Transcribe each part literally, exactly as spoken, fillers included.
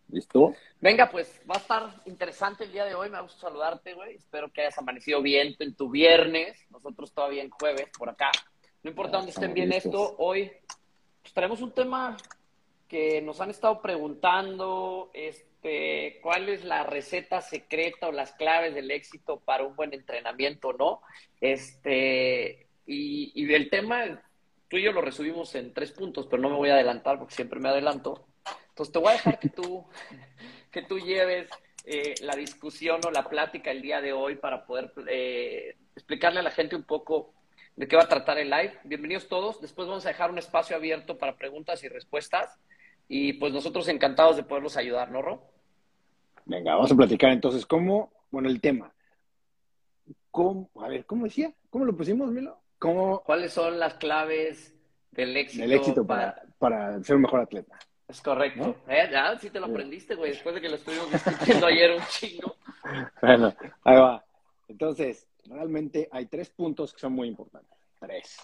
¿Listo? Venga, pues va a estar interesante el día de hoy. Me gusta saludarte, güey. Espero que hayas amanecido bien en tu viernes. Nosotros todavía en jueves por acá. No importa Ya dónde estén estamos bien listos. esto, hoy pues, traemos un tema que nos han estado preguntando, este, ¿cuál es la receta secreta o las claves del éxito para un buen entrenamiento, no? Este, y, y el tema, tú y yo lo resumimos en tres puntos, pero no me voy a adelantar porque siempre me adelanto. Entonces te voy a dejar que tú, que tú lleves eh, la discusión o la plática el día de hoy para poder eh, explicarle a la gente un poco de qué va a tratar el live. Bienvenidos todos. Después vamos a dejar un espacio abierto para preguntas y respuestas. Y pues nosotros encantados de poderlos ayudar, ¿no, Ro? Venga, vamos a platicar entonces cómo, bueno, el tema. ¿Cómo, a ver, ¿cómo decía? ¿Cómo lo pusimos, Milo? ¿Cómo ¿Cuáles son las claves del del éxito éxito para, para... para ser un mejor atleta? Es ¿No? correcto. ¿Eh? Ya, sí te lo Eh, aprendiste, güey, después de que lo estuvimos discutiendo ayer un chingo. Bueno, ahí va. Entonces, realmente hay tres puntos que son muy importantes. Tres.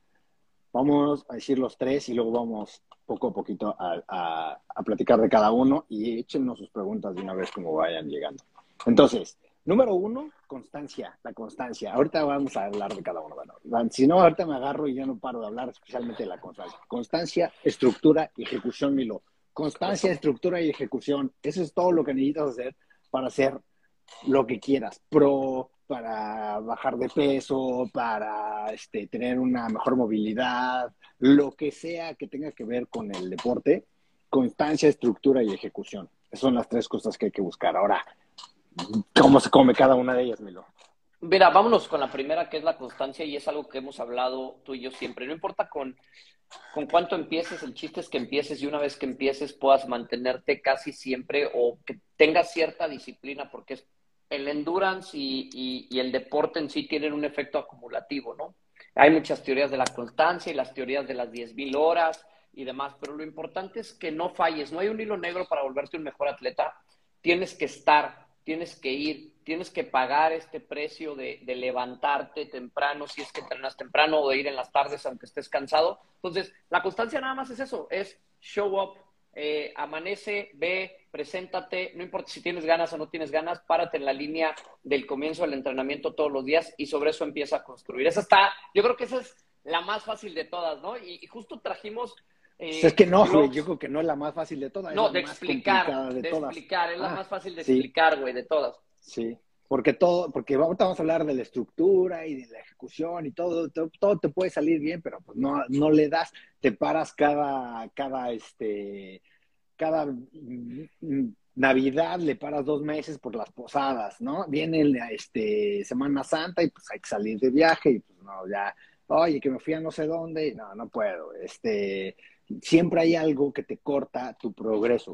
Vamos a decir los tres y luego vamos poco a poquito a, a, a platicar de cada uno y échenos sus preguntas de una vez como vayan llegando. Entonces, número uno, constancia, la constancia. Ahorita vamos a hablar de cada uno. Bueno, si no, ahorita me agarro y ya no paro de hablar especialmente de la constancia. Constancia, estructura y ejecución, Milo. Es Constancia, correcto. estructura y ejecución. Eso es todo lo que necesitas hacer para hacer lo que quieras, pro, para bajar de peso, para este, tener una mejor movilidad, lo que sea que tenga que ver con el deporte, constancia, estructura y ejecución. Esas son las tres cosas que hay que buscar. Ahora, ¿cómo se come cada una de ellas, Milo? Mira, vámonos con la primera, que es la constancia, y es algo que hemos hablado tú y yo siempre. No importa con, con cuánto empieces, el chiste es que empieces y una vez que empieces puedas mantenerte casi siempre o que tengas cierta disciplina, porque es, el endurance y, y, y el deporte en sí tienen un efecto acumulativo, ¿no? Hay muchas teorías de la constancia y las teorías de las diez mil horas y demás, pero lo importante es que no falles. No hay un hilo negro para volverte un mejor atleta. Tienes que estar, tienes que ir, tienes que pagar este precio de, de levantarte temprano si es que entrenas temprano o de ir en las tardes aunque estés cansado. Entonces, la constancia nada más es eso, es show up, eh, amanece, ve, preséntate, no importa si tienes ganas o no tienes ganas, párate en la línea del comienzo del entrenamiento todos los días y sobre eso empieza a construir. Esa está, yo creo que esa es la más fácil de todas, ¿no? Y, y justo trajimos Pues es eh, que no, güey, yo blogs, creo que no es la más fácil de todas, es no, la de más explicar, complicada de de todas. explicar, es la Ah, más fácil de sí, explicar, güey, de todas. sí, porque todo, porque ahorita vamos a hablar de la estructura y de la ejecución y todo, todo, todo te puede salir bien, pero pues no, no le das, te paras cada, cada, este, cada mm, Navidad le paras dos meses por las posadas, ¿no? Viene el, este, Semana Santa y pues hay que salir de viaje y pues no, ya, oye, que me fui a no sé dónde, y no, no puedo, este, siempre hay algo que te corta tu progreso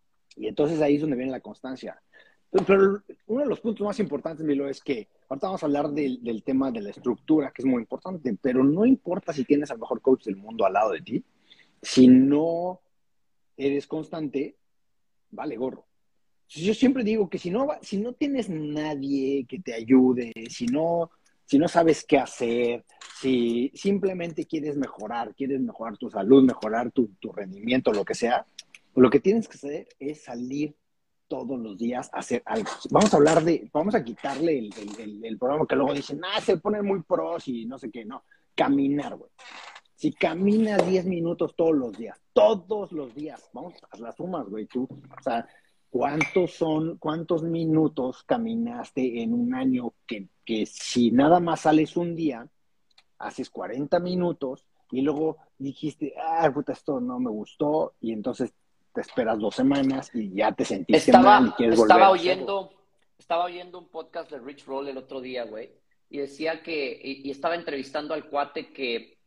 y entonces ahí es donde viene la constancia. Pero uno de los puntos más importantes, Milo, es que ahorita vamos a hablar del, del tema de la estructura, que es muy importante, pero no importa si tienes al mejor coach del mundo al lado de ti, si no eres constante, vale gorro. Yo siempre digo que si no, si no tienes nadie que te ayude, si no, si no sabes qué hacer, si simplemente quieres mejorar, quieres mejorar tu salud, mejorar tu, tu rendimiento, lo que sea, lo que tienes que hacer es salir todos los días a hacer algo. Vamos a hablar de, vamos a quitarle el, el, el, el programa que luego dicen, ah, se ponen muy pros y no sé qué, no. Caminar, güey. Si caminas diez minutos todos los días, todos los días, vamos a las sumas, güey, tú, o sea, ¿cuántos son, cuántos minutos caminaste en un año que, que si nada más sales un día, haces cuarenta minutos y luego dijiste, ah, puta, esto no me gustó y entonces te esperas dos semanas y ya te sentiste mal y Estaba, quieres volver estaba a hacerlo? oyendo, estaba oyendo un podcast de Rich Roll el otro día, güey, y decía que, y, y estaba entrevistando al cuate que,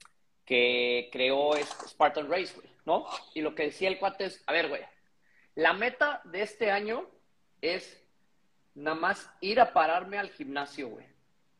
que creó es- Spartan Race, güey, ¿no? Y lo que decía el cuate es, a ver, güey, la meta de este año es nada más ir a pararme al gimnasio, güey.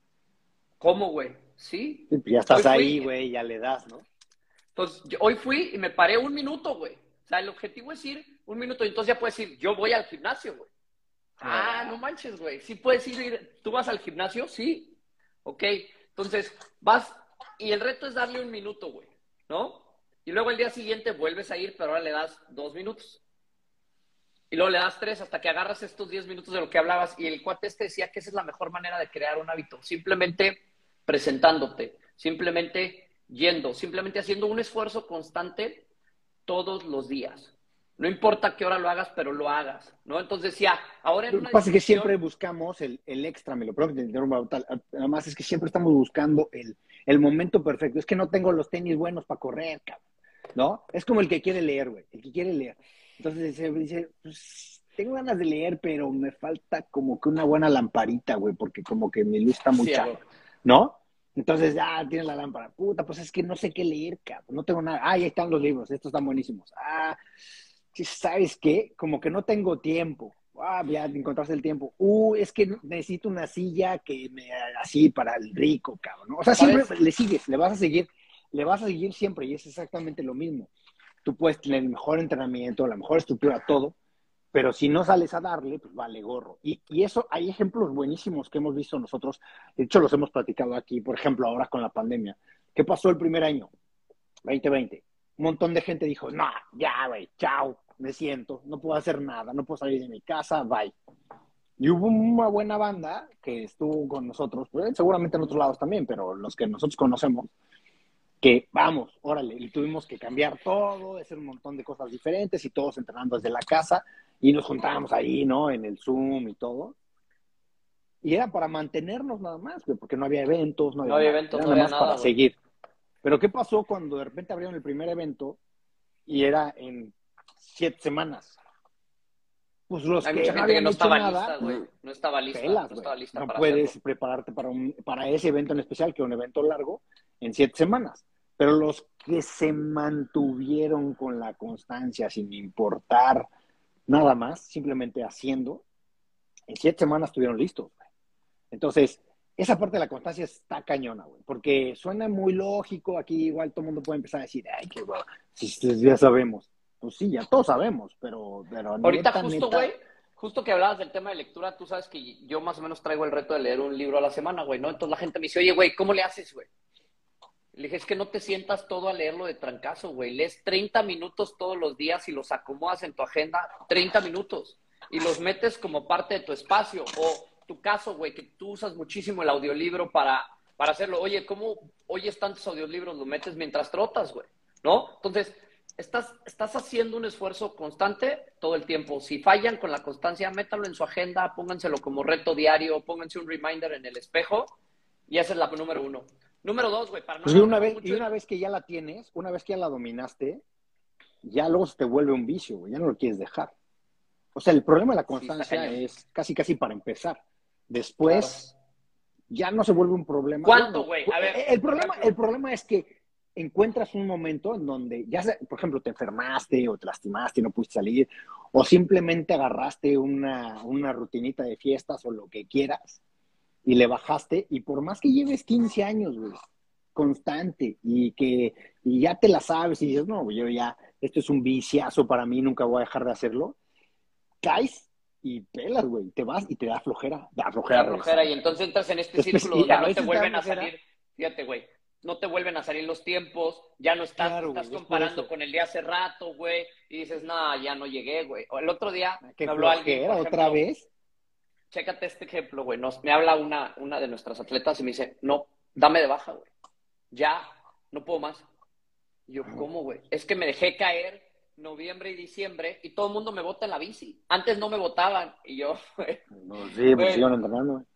¿Cómo, güey? Sí. Sí, pues ya Hoy estás ahí, fui, güey, ya le das, ¿no? entonces, yo, hoy fui y me paré un minuto, güey. O sea, el objetivo es ir un minuto y entonces ya puedes ir, yo voy al gimnasio, güey. Ah, no Ah, manches, güey. Sí puedes ir, ir- ¿tú vas al gimnasio? Sí. Ok. Entonces, vas y el reto es darle un minuto, güey, ¿no? Y luego el día siguiente vuelves a ir, pero ahora le das dos minutos. Y luego le das tres hasta que agarras estos diez minutos de lo que hablabas. Y el cuate este decía que esa es la mejor manera de crear un hábito. Simplemente presentándote, simplemente yendo, simplemente haciendo un esfuerzo constante todos los días. No importa qué hora lo hagas, pero lo hagas, ¿no? Entonces decía, ahora en Lo que una pasa es que discusión... siempre buscamos el, el extra, me lo perdón que te interrumpa, tal. Además es que siempre estamos buscando el, el momento perfecto. Es que no tengo los tenis buenos para correr, cabrón, ¿no? Es como el que quiere leer, güey, el que quiere leer. Entonces dice, dice, pues tengo ganas de leer, pero me falta como que una buena lamparita, güey, porque como que mi luz está muy Sí, chafa, ¿no? Entonces, ah, tiene la lámpara. Puta, pues es que no sé qué leer, cabrón. No tengo nada. Ah, ahí están los libros. Estos están buenísimos. Ah, sí, ¿sabes qué? Como que no tengo tiempo. Ah, ya encontraste el tiempo. Uh, es que necesito una silla que me así para el rico, cabrón, ¿no? O sea, siempre ¿Sabes? le sigues, le vas a seguir, le vas a seguir siempre y es exactamente lo mismo. Tú puedes tener el mejor entrenamiento, la mejor estructura, todo, pero si no sales a darle, pues vale gorro. Y, y eso, hay ejemplos buenísimos que hemos visto nosotros, de hecho los hemos platicado aquí, por ejemplo, ahora con la pandemia. ¿Qué pasó el primer año? veinte veinte. Un montón de gente dijo, no, ya, güey, chao, me siento, no puedo hacer nada, no puedo salir de mi casa, bye. Y hubo una buena banda que estuvo con nosotros, pues, seguramente en otros lados también, pero los que nosotros conocemos, que vamos, órale, y tuvimos que cambiar todo, hacer un montón de cosas diferentes y todos entrenando desde la casa y nos juntábamos ahí, ¿no? En el Zoom y todo. Y era para mantenernos nada más, güey, porque no había eventos, no No había había nada, eventos, era no nada había más para nada, güey. seguir. Pero ¿qué pasó cuando de repente abrieron el primer evento y era en siete semanas? Pues los Hay que mucha no gente que habían no hecho estaba lista, nada, güey. No estaba lista, pelas, no güey. estaba lista No para hacerlo. puedes prepararte para, un, para ese evento en especial, que es un evento largo, en siete semanas. Pero los que se mantuvieron con la constancia, sin importar nada más, simplemente haciendo, en siete semanas estuvieron listos, güey. Entonces, esa parte de la constancia está cañona, güey, porque suena muy lógico, aquí igual todo el mundo puede empezar a decir, ay, qué bueno, si, si ya sabemos. Pues sí, ya todos sabemos, pero, pero Ahorita neta, justo, neta, güey, justo que hablabas del tema de lectura, tú sabes que yo más o menos traigo el reto de leer un libro a la semana, güey, ¿no? Entonces la gente me dice, oye, güey, ¿cómo le haces, güey? Le dije, es que no te sientas todo a leerlo de trancazo, güey. Lees treinta minutos todos los días y los acomodas en tu agenda, treinta minutos, y los metes como parte de tu espacio. O tu caso, güey, que tú usas muchísimo el audiolibro para, para hacerlo. Oye, ¿cómo oyes tantos audiolibros? Lo metes mientras trotas, güey, ¿no? Entonces, estás, estás haciendo un esfuerzo constante todo el tiempo. Si fallan con la constancia, métalo en su agenda, pónganselo como reto diario, pónganse un reminder en el espejo, y esa es la número uno. Número dos, güey, para no pues y una alargarnos vez, y mucho. una vez que ya la tienes, una vez que ya la dominaste, ya luego se te vuelve un vicio, güey, ya no lo quieres dejar. O sea, el problema de la Sí, está constancia cañón. es casi, casi para empezar. Claro. Después ya no se vuelve un problema. ¿Cuánto, Bueno, güey? A ver, el por problema, ejemplo, el problema es que encuentras un momento en donde, ya sea, por ejemplo, te enfermaste o te lastimaste y no pudiste salir, o simplemente agarraste una, una rutinita de fiestas o lo que quieras y le bajaste, y por más que lleves quince años, güey, constante y que y ya te la sabes y dices, no, yo ya, esto es un viciazo para mí, nunca voy a dejar de hacerlo, caes y pelas, güey, te vas y te da flojera, da te flojera da regresar. flojera y entonces entras en este Después, círculo y donde a no te veces te da vuelven a flojera, salir, fíjate, güey, no te vuelven a salir los tiempos, ya no estás, te claro, estás güey, es por comparando eso. con el día hace rato, güey, y dices, no, ya no llegué, güey. O el otro día Qué me habló alguien, por flojera, otra ejemplo, vez. chécate este ejemplo, güey, nos, me habla una, una de nuestras atletas y me dice, no, dame de baja, güey, ya, no puedo más. Y yo, ¿cómo, güey? Es que me dejé caer noviembre y diciembre y todo el mundo me bota en la bici. Antes no me votaban. Y yo, güey, No, sí, pues güey, sigan entrenando, güey.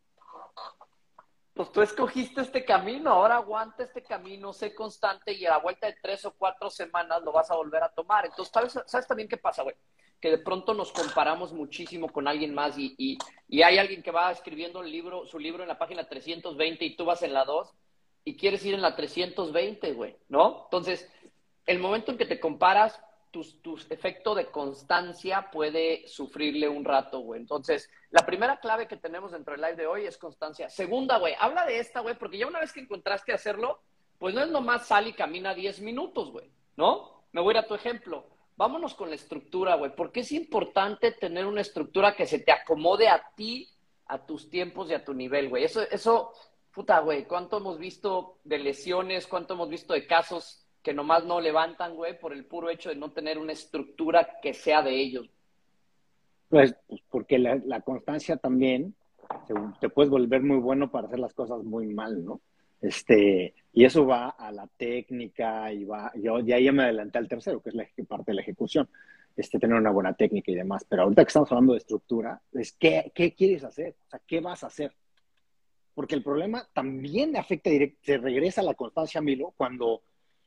pues tú escogiste este camino, ahora aguanta este camino, sé constante y a la vuelta de tres o cuatro semanas lo vas a volver a tomar. Entonces, ¿sabes, ¿sabes también qué pasa, güey? Que de pronto nos comparamos muchísimo con alguien más y, y, y hay alguien que va escribiendo el libro, su libro en la página trescientos veinte y tú vas en la dos y quieres ir en la trescientos veinte, güey, ¿no? Entonces, el momento en que te comparas, tu, tu efecto de constancia puede sufrirle un rato, güey. Entonces, la primera clave que tenemos dentro del live de hoy es constancia. Segunda, güey, habla de esta, güey, porque ya una vez que encontraste hacerlo, pues no es nomás sal y camina diez minutos, güey, ¿no? Me voy a ir a tu ejemplo. Vámonos con la estructura, güey, porque es importante tener una estructura que se te acomode a ti, a tus tiempos y a tu nivel, güey. Eso, eso, puta, güey, ¿cuánto hemos visto de lesiones? ¿Cuánto hemos visto de casos que nomás no levantan, güey, por el puro hecho de no tener una estructura que sea de ellos? Pues, pues porque la, la constancia también se- te puedes volver muy bueno para hacer las cosas muy mal, ¿no? Este, y eso va a la técnica y va, yo ya, ya me adelanté al tercero, que es la eje- parte de la ejecución, este, tener una buena técnica y demás. Pero ahorita que estamos hablando de estructura, es qué, qué quieres hacer, o sea, qué vas a hacer. Porque el problema también afecta directo, se regresa a la constancia, Milo, cuando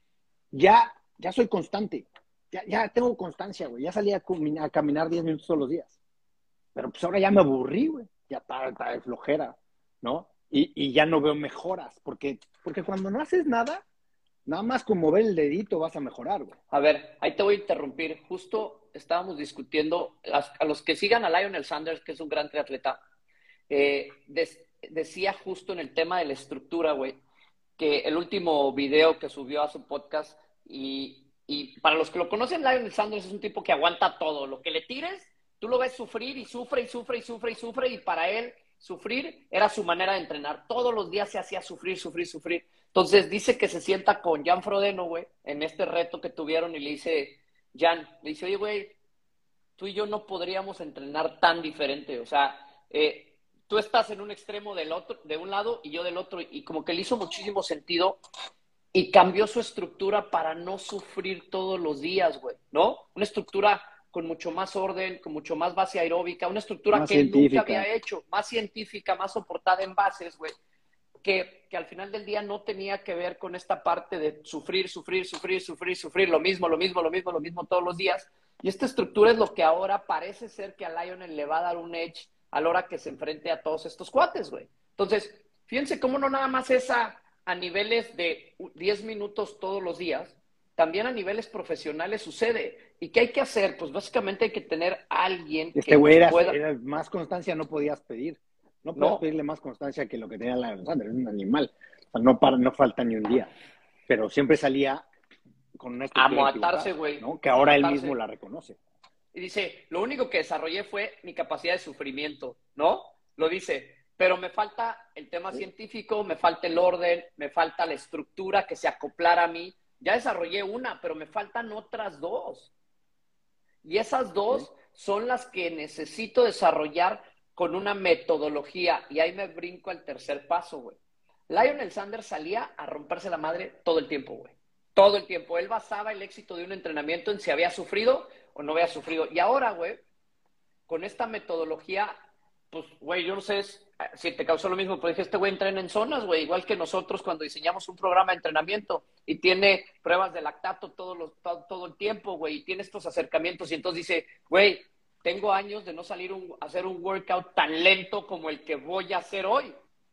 ya, ya soy constante, ya, ya tengo constancia, güey, ya salí a, a caminar diez minutos todos los días. Pero pues ahora ya me aburrí, güey. Ya está, está de flojera, ¿no? Y, y ya no veo mejoras, porque, porque cuando no haces nada, nada más con mover el dedito vas a mejorar, güey. A ver, ahí te voy a interrumpir. Justo estábamos discutiendo, a, a los que sigan a Lionel Sanders, que es un gran triatleta, eh, des, decía justo en el tema de la estructura, güey, que el último video que subió a su podcast, y, y para los que lo conocen, Lionel Sanders es un tipo que aguanta todo. Lo que le tires, tú lo ves sufrir y sufre y sufre y sufre y sufre, y para él sufrir era su manera de entrenar. Todos los días se hacía sufrir, sufrir, sufrir. Entonces dice que se sienta con Jan Frodeno, güey, en este reto que tuvieron, y le dice, Jan, le dice, oye, güey, tú y yo no podríamos entrenar tan diferente. O sea, eh, tú estás en un extremo del otro, de un lado y yo del otro, y como que le hizo muchísimo sentido y cambió su estructura para no sufrir todos los días, güey, ¿no? Una estructura con mucho más orden, con mucho más base aeróbica, una estructura Más que él nunca científica. había hecho, más científica, más soportada en bases, güey, que, que al final del día no tenía que ver con esta parte de sufrir, sufrir, sufrir, sufrir, sufrir, lo mismo, lo mismo, lo mismo, lo mismo todos los días. Y esta estructura es lo que ahora parece ser que a Lionel le va a dar un edge a la hora que se enfrente a todos estos cuates, güey. Entonces, fíjense cómo no nada más es a, a niveles de diez minutos todos los días, también a niveles profesionales sucede. ¿Y qué hay que hacer? Pues básicamente hay que tener a alguien Este que güey nos era, pueda... era más constancia, no podías pedir. No puedes No, pedirle más constancia que lo que tenía la Alexander, es un animal. O sea, no, para, no falta ni un día. Pero siempre salía con una a estructura matarse, equivocada, güey, ¿no? Que a ahora él mismo matarse. la reconoce. Y dice, lo único que desarrollé fue mi capacidad de sufrimiento, ¿no? Lo dice, pero me falta el tema ¿Sí? científico, me falta el orden, me falta la estructura que se acoplara a mí. Ya desarrollé una, pero me faltan otras dos. Y esas ¿Sí? dos son las que necesito desarrollar con una metodología. Y ahí me brinco al tercer paso, güey. Lionel Sanders salía a romperse la madre todo el tiempo, güey. Todo el tiempo. Él basaba el éxito de un entrenamiento en si había sufrido o no había sufrido. Y ahora, güey, con esta metodología, pues, güey, yo no sé si te causó lo mismo, pero dije, este güey entrena en zonas, güey, igual que nosotros cuando diseñamos un programa de entrenamiento y tiene pruebas de lactato todo, los, todo, todo el tiempo, güey, y tiene estos acercamientos, y entonces dice, güey, tengo años de no salir un, a hacer un workout tan lento como el que voy a hacer hoy.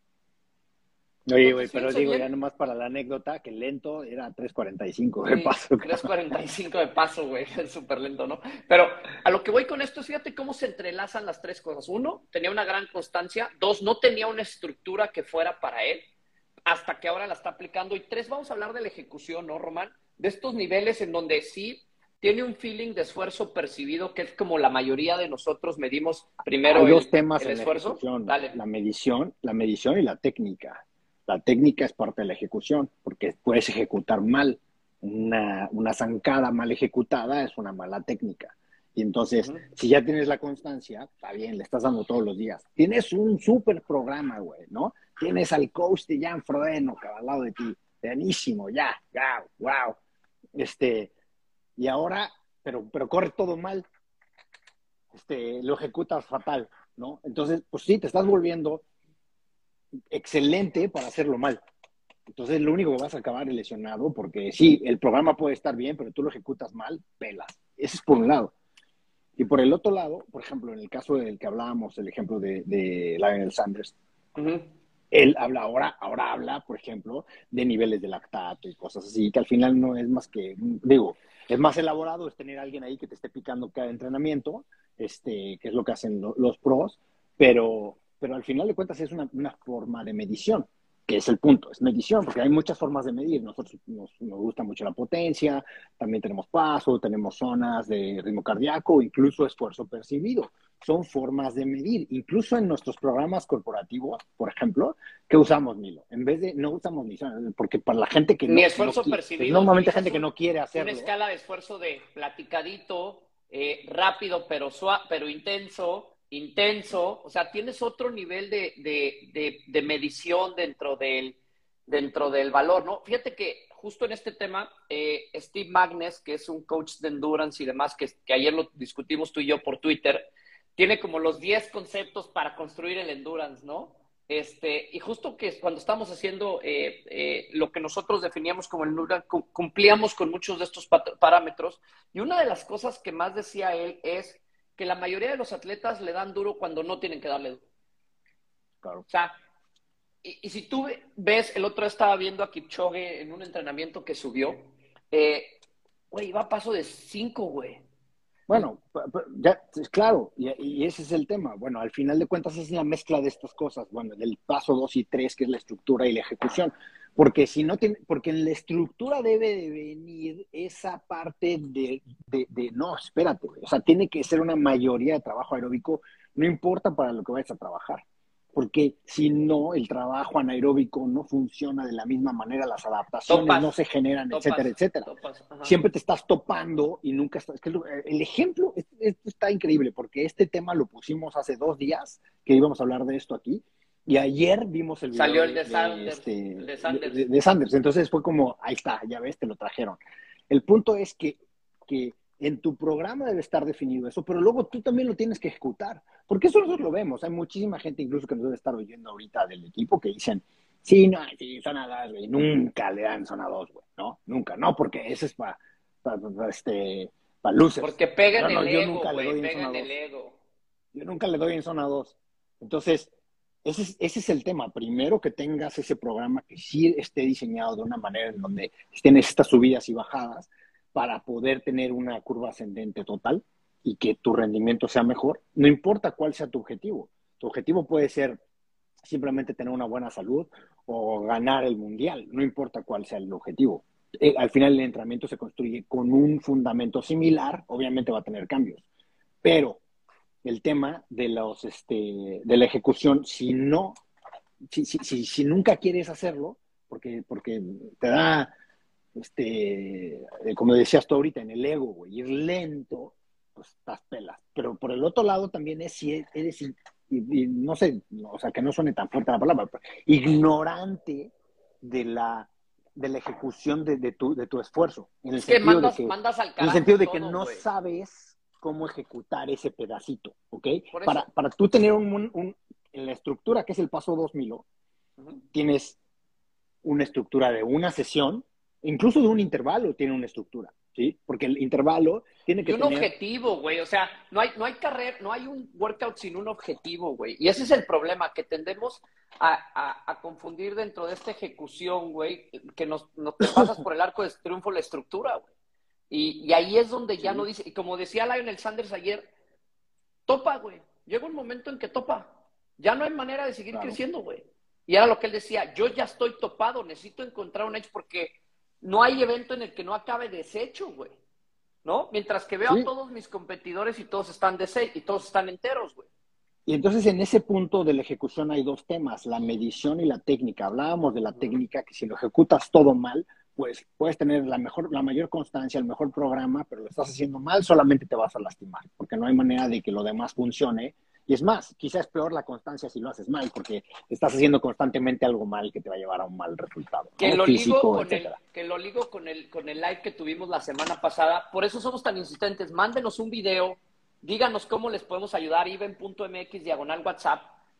Oye, güey, Entonces, pero fíjense digo, ya bien. nomás para la anécdota, que lento era tres cuarenta y cinco de Sí, paso. tres cuarenta y cinco de paso, güey, es súper lento, ¿no? Pero a lo que voy con esto es, fíjate cómo se entrelazan las tres cosas. Uno, tenía una gran constancia. Dos, no tenía una estructura que fuera para él, hasta que ahora la está aplicando. Y tres, vamos a hablar de la ejecución, ¿no, Román? De estos niveles en donde sí tiene un feeling de esfuerzo percibido, que es como la mayoría de nosotros medimos Hay primero dos el, temas el en la esfuerzo. ejecución, Dale. la medición, la medición y la técnica. La técnica es parte de la ejecución, porque puedes ejecutar mal. Una, una zancada mal ejecutada es una mala técnica. Y entonces, Uh-huh. si ya tienes la constancia, está bien, le estás dando todos los días. Tienes un súper programa, güey, ¿no? Tienes al coach de Jan Frodeno, que al lado de ti. Buenísimo, ya, ya, wow. Este, y ahora, pero, pero corre todo mal, este, lo ejecutas fatal, ¿no? Entonces, pues sí, te estás volviendo excelente para hacerlo mal. Entonces, lo único que vas a acabar es lesionado, porque sí, el programa puede estar bien, pero tú lo ejecutas mal, pelas. Ese es por un lado. Y por el otro lado, por ejemplo, en el caso del que hablábamos, el ejemplo de, de Lionel Sanders, Uh-huh. él habla ahora, ahora habla, por ejemplo, de niveles de lactato y cosas así, que al final no es más que, digo, es más elaborado, es tener a alguien ahí que te esté picando cada entrenamiento, este, que es lo que hacen lo, los pros, pero, pero al final de cuentas es una, una forma de medición, que es el punto, es medición, porque hay muchas formas de medir. Nosotros nos, nos gusta mucho la potencia, también tenemos paso, tenemos zonas de ritmo cardíaco, incluso esfuerzo percibido. Son formas de medir. Incluso en nuestros programas corporativos, por ejemplo, ¿qué usamos, Milo? En vez de, no usamos ni zonas, porque para la gente que Mi no, no esfuerzo quiere, percibido, normalmente utilizas gente que un, no quiere una hacerlo, escala de esfuerzo de platicadito, eh, rápido pero, suave, pero intenso, intenso, o sea, tienes otro nivel de, de, de, de medición dentro del, dentro del valor, ¿no? Fíjate que justo en este tema, eh, Steve Magnes, que es un coach de endurance y demás, que, que ayer lo discutimos tú y yo por Twitter, tiene como los diez conceptos para construir el endurance, ¿no? Este, y justo que cuando estamos haciendo eh, eh, lo que nosotros definíamos como el endurance, cumplíamos con muchos de estos parámetros, y una de las cosas que más decía él es que la mayoría de los atletas le dan duro cuando no tienen que darle duro. Claro. O sea, y, y si tú ves, el otro día estaba viendo a Kipchoge en un entrenamiento que subió, eh, güey, iba a paso de cinco, güey. Bueno, ya, claro, y, y ese es el tema. Bueno, al final de cuentas es la mezcla de estas cosas, bueno, del paso dos y tres, que es la estructura y la ejecución. Porque si no tiene, porque en la estructura debe de venir esa parte de, de, de no, espérate, o sea, tiene que ser una mayoría de trabajo aeróbico, no importa para lo que vayas a trabajar. Porque si no, el trabajo anaeróbico no funciona de la misma manera, las adaptaciones Topas, no se generan, topas, etcétera, etcétera. Topas, Siempre te estás topando y nunca estás... Es que el ejemplo, esto está increíble, porque este tema lo pusimos hace dos días, que íbamos a hablar de esto aquí, y ayer vimos el video Salió el de, de, Sanders, este, el de Sanders. De, de Sanders. Entonces fue como, ahí está, ya ves, te lo trajeron. El punto es que, que en tu programa debe estar definido eso, pero luego tú también lo tienes que ejecutar, porque eso nosotros lo vemos. Hay muchísima gente incluso que nos debe estar oyendo ahorita del equipo que dicen, sí, no, sí, zona dos, güey, nunca le dan zona dos, güey, no, nunca, no, porque ese es para pa, pa, este, pa losers. Porque pegan No, no, el yo ego, nunca le doy güey, en pegan zona el dos. ego. Yo nunca le doy en zona dos. Entonces, ese es, ese es el tema. Primero que tengas ese programa que sí esté diseñado de una manera en donde estén estas subidas y bajadas para poder tener una curva ascendente total y que tu rendimiento sea mejor. No importa cuál sea tu objetivo. Tu objetivo puede ser simplemente tener una buena salud o ganar el mundial. No importa cuál sea el objetivo. Eh, al final el entrenamiento se construye con un fundamento similar. Obviamente va a tener cambios. Pero el tema de los este de la ejecución, si no, si, si, si, si nunca quieres hacerlo, porque, porque te da, este, como decías tú ahorita, en el ego, güey, ir lento, pues estás pelas. Pero por el otro lado también es si eres, y, y, no sé, o sea, que no suene tan fuerte la palabra, pero ignorante de la de la ejecución de, de, tu, de tu esfuerzo. En el Es que sentido mandas, de que, mandas al en el carajo sentido de que todo, no güey. sabes cómo ejecutar ese pedacito, ¿ok? Por Para, eso. para tú tener un, un, un, en la estructura que es el paso dos Milo, uh-huh. tienes una estructura de una sesión, incluso de un intervalo tiene una estructura, ¿sí? Porque el intervalo tiene que y un tener... objetivo, güey, o sea, no hay, no hay carrera, no hay un workout sin un objetivo, güey, y ese es el problema, que tendemos a, a, a confundir dentro de esta ejecución, güey, que nos, nos te pasas por el arco de triunfo la estructura, güey, y, y ahí es donde ya sí. no dice, y como decía Lionel Sanders ayer, topa, güey, llega un momento en que topa, ya no hay manera de seguir claro. creciendo, güey, y era lo que él decía, yo ya estoy topado, necesito encontrar un edge porque no hay evento en el que no acabe deshecho, güey. ¿No? Mientras que veo sí. a todos mis competidores y todos están de seis y todos están enteros, güey. Y entonces en ese punto de la ejecución hay dos temas, la medición y la técnica. Hablábamos de la uh-huh. técnica, que si lo ejecutas todo mal, pues puedes tener la mejor, la mayor constancia, el mejor programa, pero lo estás haciendo mal, solamente te vas a lastimar, porque no hay manera de que lo demás funcione. Y es más, quizás es peor la constancia si lo haces mal, porque estás haciendo constantemente algo mal que te va a llevar a un mal resultado. Que, ¿no? lo, Físico, ligo con etcétera. el, que lo ligo con el, con el live que tuvimos la semana pasada. Por eso somos tan insistentes. Mándenos un video, díganos cómo les podemos ayudar, iben punto m x diagonal WhatsApp,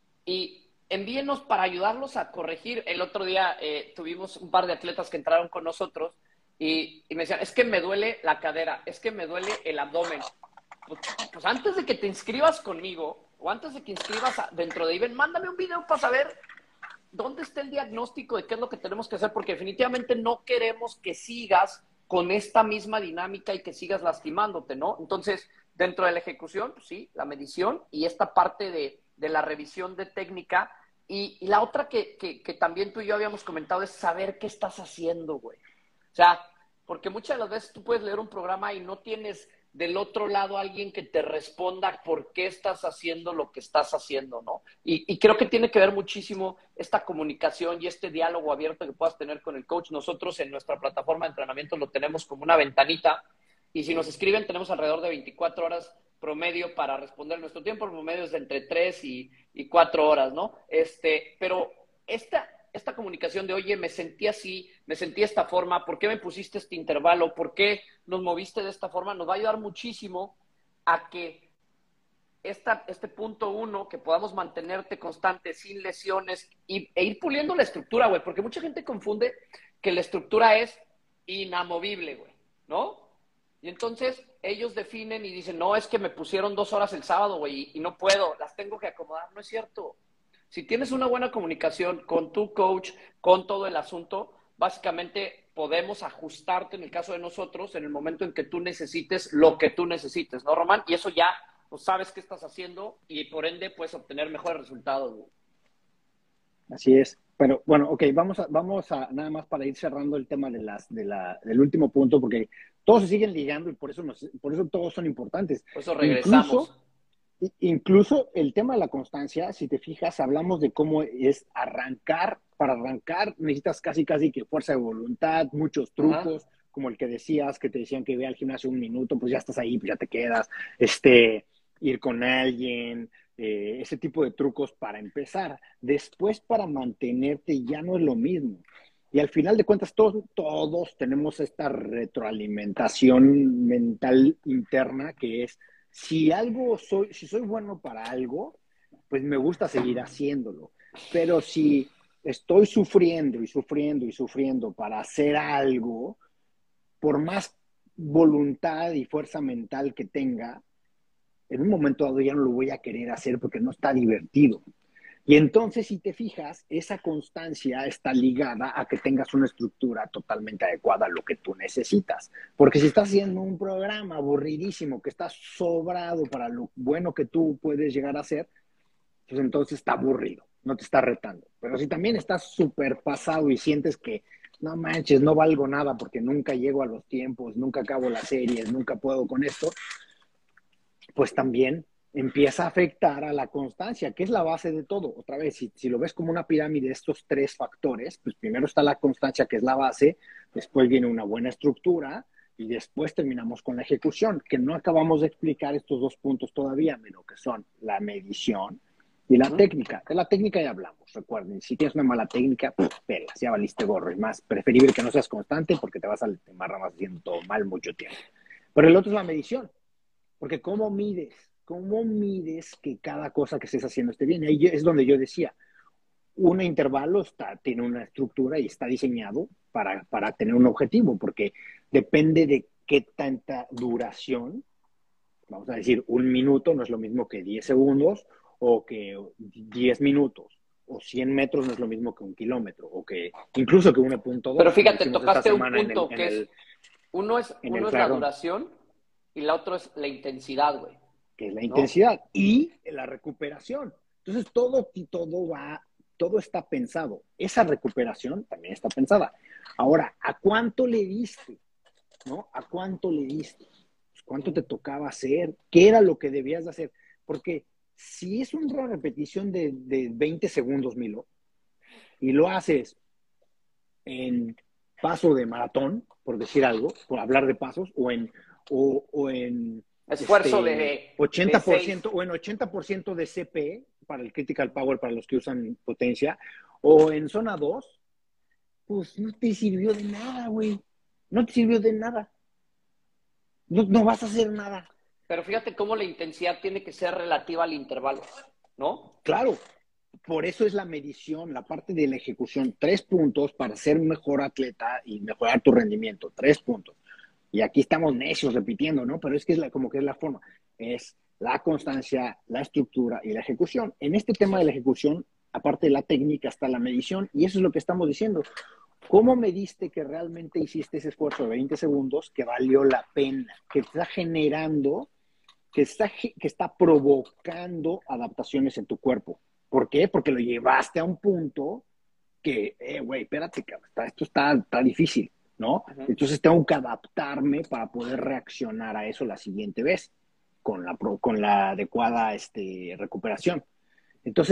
y envíenos para ayudarlos a corregir. El otro día eh, tuvimos un par de atletas que entraron con nosotros y, y me decían, es que me duele la cadera, es que me duele el abdomen. Pues, pues antes de que te inscribas conmigo, o antes de que inscribas a, dentro de Iben, mándame un video para saber dónde está el diagnóstico de qué es lo que tenemos que hacer, porque definitivamente no queremos que sigas con esta misma dinámica y que sigas lastimándote, ¿no? Entonces, dentro de la ejecución, pues sí, la medición y esta parte de, de la revisión de técnica. Y, y la otra que, que, que también tú y yo habíamos comentado es saber qué estás haciendo, güey. O sea, porque muchas de las veces tú puedes leer un programa y no tienes del otro lado alguien que te responda por qué estás haciendo lo que estás haciendo, ¿no? Y, y creo que tiene que ver muchísimo esta comunicación y este diálogo abierto que puedas tener con el coach. Nosotros en nuestra plataforma de entrenamiento lo tenemos como una ventanita Y si nos escriben, tenemos alrededor de veinticuatro horas promedio para responder. Nuestro tiempo promedio es de entre tres y, y cuatro horas, ¿no? Este, pero esta, esta comunicación de, oye, me sentí así, me sentí de esta forma, ¿por qué me pusiste este intervalo? ¿Por qué nos moviste de esta forma? Nos va a ayudar muchísimo a que esta, este punto uno, que podamos mantenerte constante, sin lesiones, y, e ir puliendo la estructura, güey, porque mucha gente confunde que la estructura es inamovible, güey, ¿no? Y entonces ellos definen y dicen, no, es que me pusieron dos horas el sábado, güey, y, y no puedo, las tengo que acomodar. No es cierto. Si tienes una buena comunicación con tu coach, con todo el asunto, básicamente podemos ajustarte en el caso de nosotros en el momento en que tú necesites lo que tú necesites, ¿no, Román? Y eso ya pues, sabes qué estás haciendo y por ende puedes obtener mejores resultados, güey. Así es. Pero bueno, ok, vamos a, vamos a nada más para ir cerrando el tema de las, de la, del último punto, porque todos se siguen ligando y por eso, nos, por eso todos son importantes. Por eso Incluso, regresamos. incluso el tema de la constancia, si te fijas, hablamos de cómo es arrancar. Para arrancar necesitas casi, casi que fuerza de voluntad, muchos Ajá. trucos, como el que decías, que te decían que ve al gimnasio un minuto, pues ya estás ahí, pues ya te quedas. Este, ir con alguien, eh, ese tipo de trucos para empezar. Después, para mantenerte, ya no es lo mismo. Y al final de cuentas, todos, todos tenemos esta retroalimentación mental interna que es, si algo soy, si soy bueno para algo, pues me gusta seguir haciéndolo. Pero si estoy sufriendo y sufriendo y sufriendo para hacer algo, por más voluntad y fuerza mental que tenga, en un momento dado ya no lo voy a querer hacer porque no está divertido. Y entonces, si te fijas, esa constancia está ligada a que tengas una estructura totalmente adecuada a lo que tú necesitas. Porque si estás haciendo un programa aburridísimo, que está sobrado para lo bueno que tú puedes llegar a hacer, pues entonces está aburrido, no te está retando. Pero si también estás súper pasado y sientes que no manches, no valgo nada porque nunca llego a los tiempos, nunca acabo las series, nunca puedo con esto, pues también empieza a afectar a la constancia, que es la base de todo. Otra vez, si, si lo ves como una pirámide, estos tres factores, pues primero está la constancia, que es la base, después viene una buena estructura y después terminamos con la ejecución, que no acabamos de explicar estos dos puntos todavía, pero que son la medición y la Uh-huh. técnica. De la técnica ya hablamos, recuerden, si tienes una mala técnica, pues pelas, ya valiste gorro. Es más, preferible que no seas constante porque te vas a te más haciendo todo mal mucho tiempo. Pero el otro es la medición. Porque ¿cómo mides? ¿Cómo mides que cada cosa que estés haciendo esté bien? Ahí es donde yo decía, un intervalo está, tiene una estructura y está diseñado para, para tener un objetivo, porque depende de qué tanta duración, vamos a decir, un minuto no es lo mismo que diez segundos, o que diez minutos, o cien metros no es lo mismo que un kilómetro, o que incluso que uno punto Pero dos, como fíjate, hicimos esta tocaste un semana en el, punto en que es, el, uno es, en el uno es la triatlón, duración y la otra es la intensidad, güey, que es la ¿no? intensidad, y la recuperación. Entonces, todo, todo va, todo está pensado. Esa recuperación también está pensada. Ahora, ¿a cuánto le diste? ¿No? ¿A cuánto le diste? ¿Cuánto te tocaba hacer? ¿Qué era lo que debías de hacer? Porque si es una repetición de, de veinte segundos, Milo, y lo haces en paso de maratón, por decir algo, por hablar de pasos, o en, o, o en Esfuerzo este de, de ochenta por seis. ciento o en ochenta por ciento de C P para el critical power para los que usan potencia, o en zona dos, pues no te sirvió de nada, güey. No te sirvió de nada. No, no vas a hacer nada. Pero fíjate cómo la intensidad tiene que ser relativa al intervalo, ¿no? Claro, por eso es la medición, la parte de la ejecución. Tres puntos para ser un mejor atleta y mejorar tu rendimiento. Tres puntos. Y aquí estamos necios repitiendo, ¿no? Pero es que es la, como que es la forma. Es la constancia, la estructura y la ejecución. En este tema de la ejecución, aparte de la técnica, está la medición. Y eso es lo que estamos diciendo. ¿Cómo mediste que realmente hiciste ese esfuerzo de veinte segundos que valió la pena? Que está generando, que está, que está provocando adaptaciones en tu cuerpo. ¿Por qué? Porque lo llevaste a un punto que, eh, güey, espérate, cabrón, esto está, está difícil, ¿no? Uh-huh. Entonces tengo que adaptarme para poder reaccionar a eso la siguiente vez con la, con la adecuada este, recuperación. Entonces,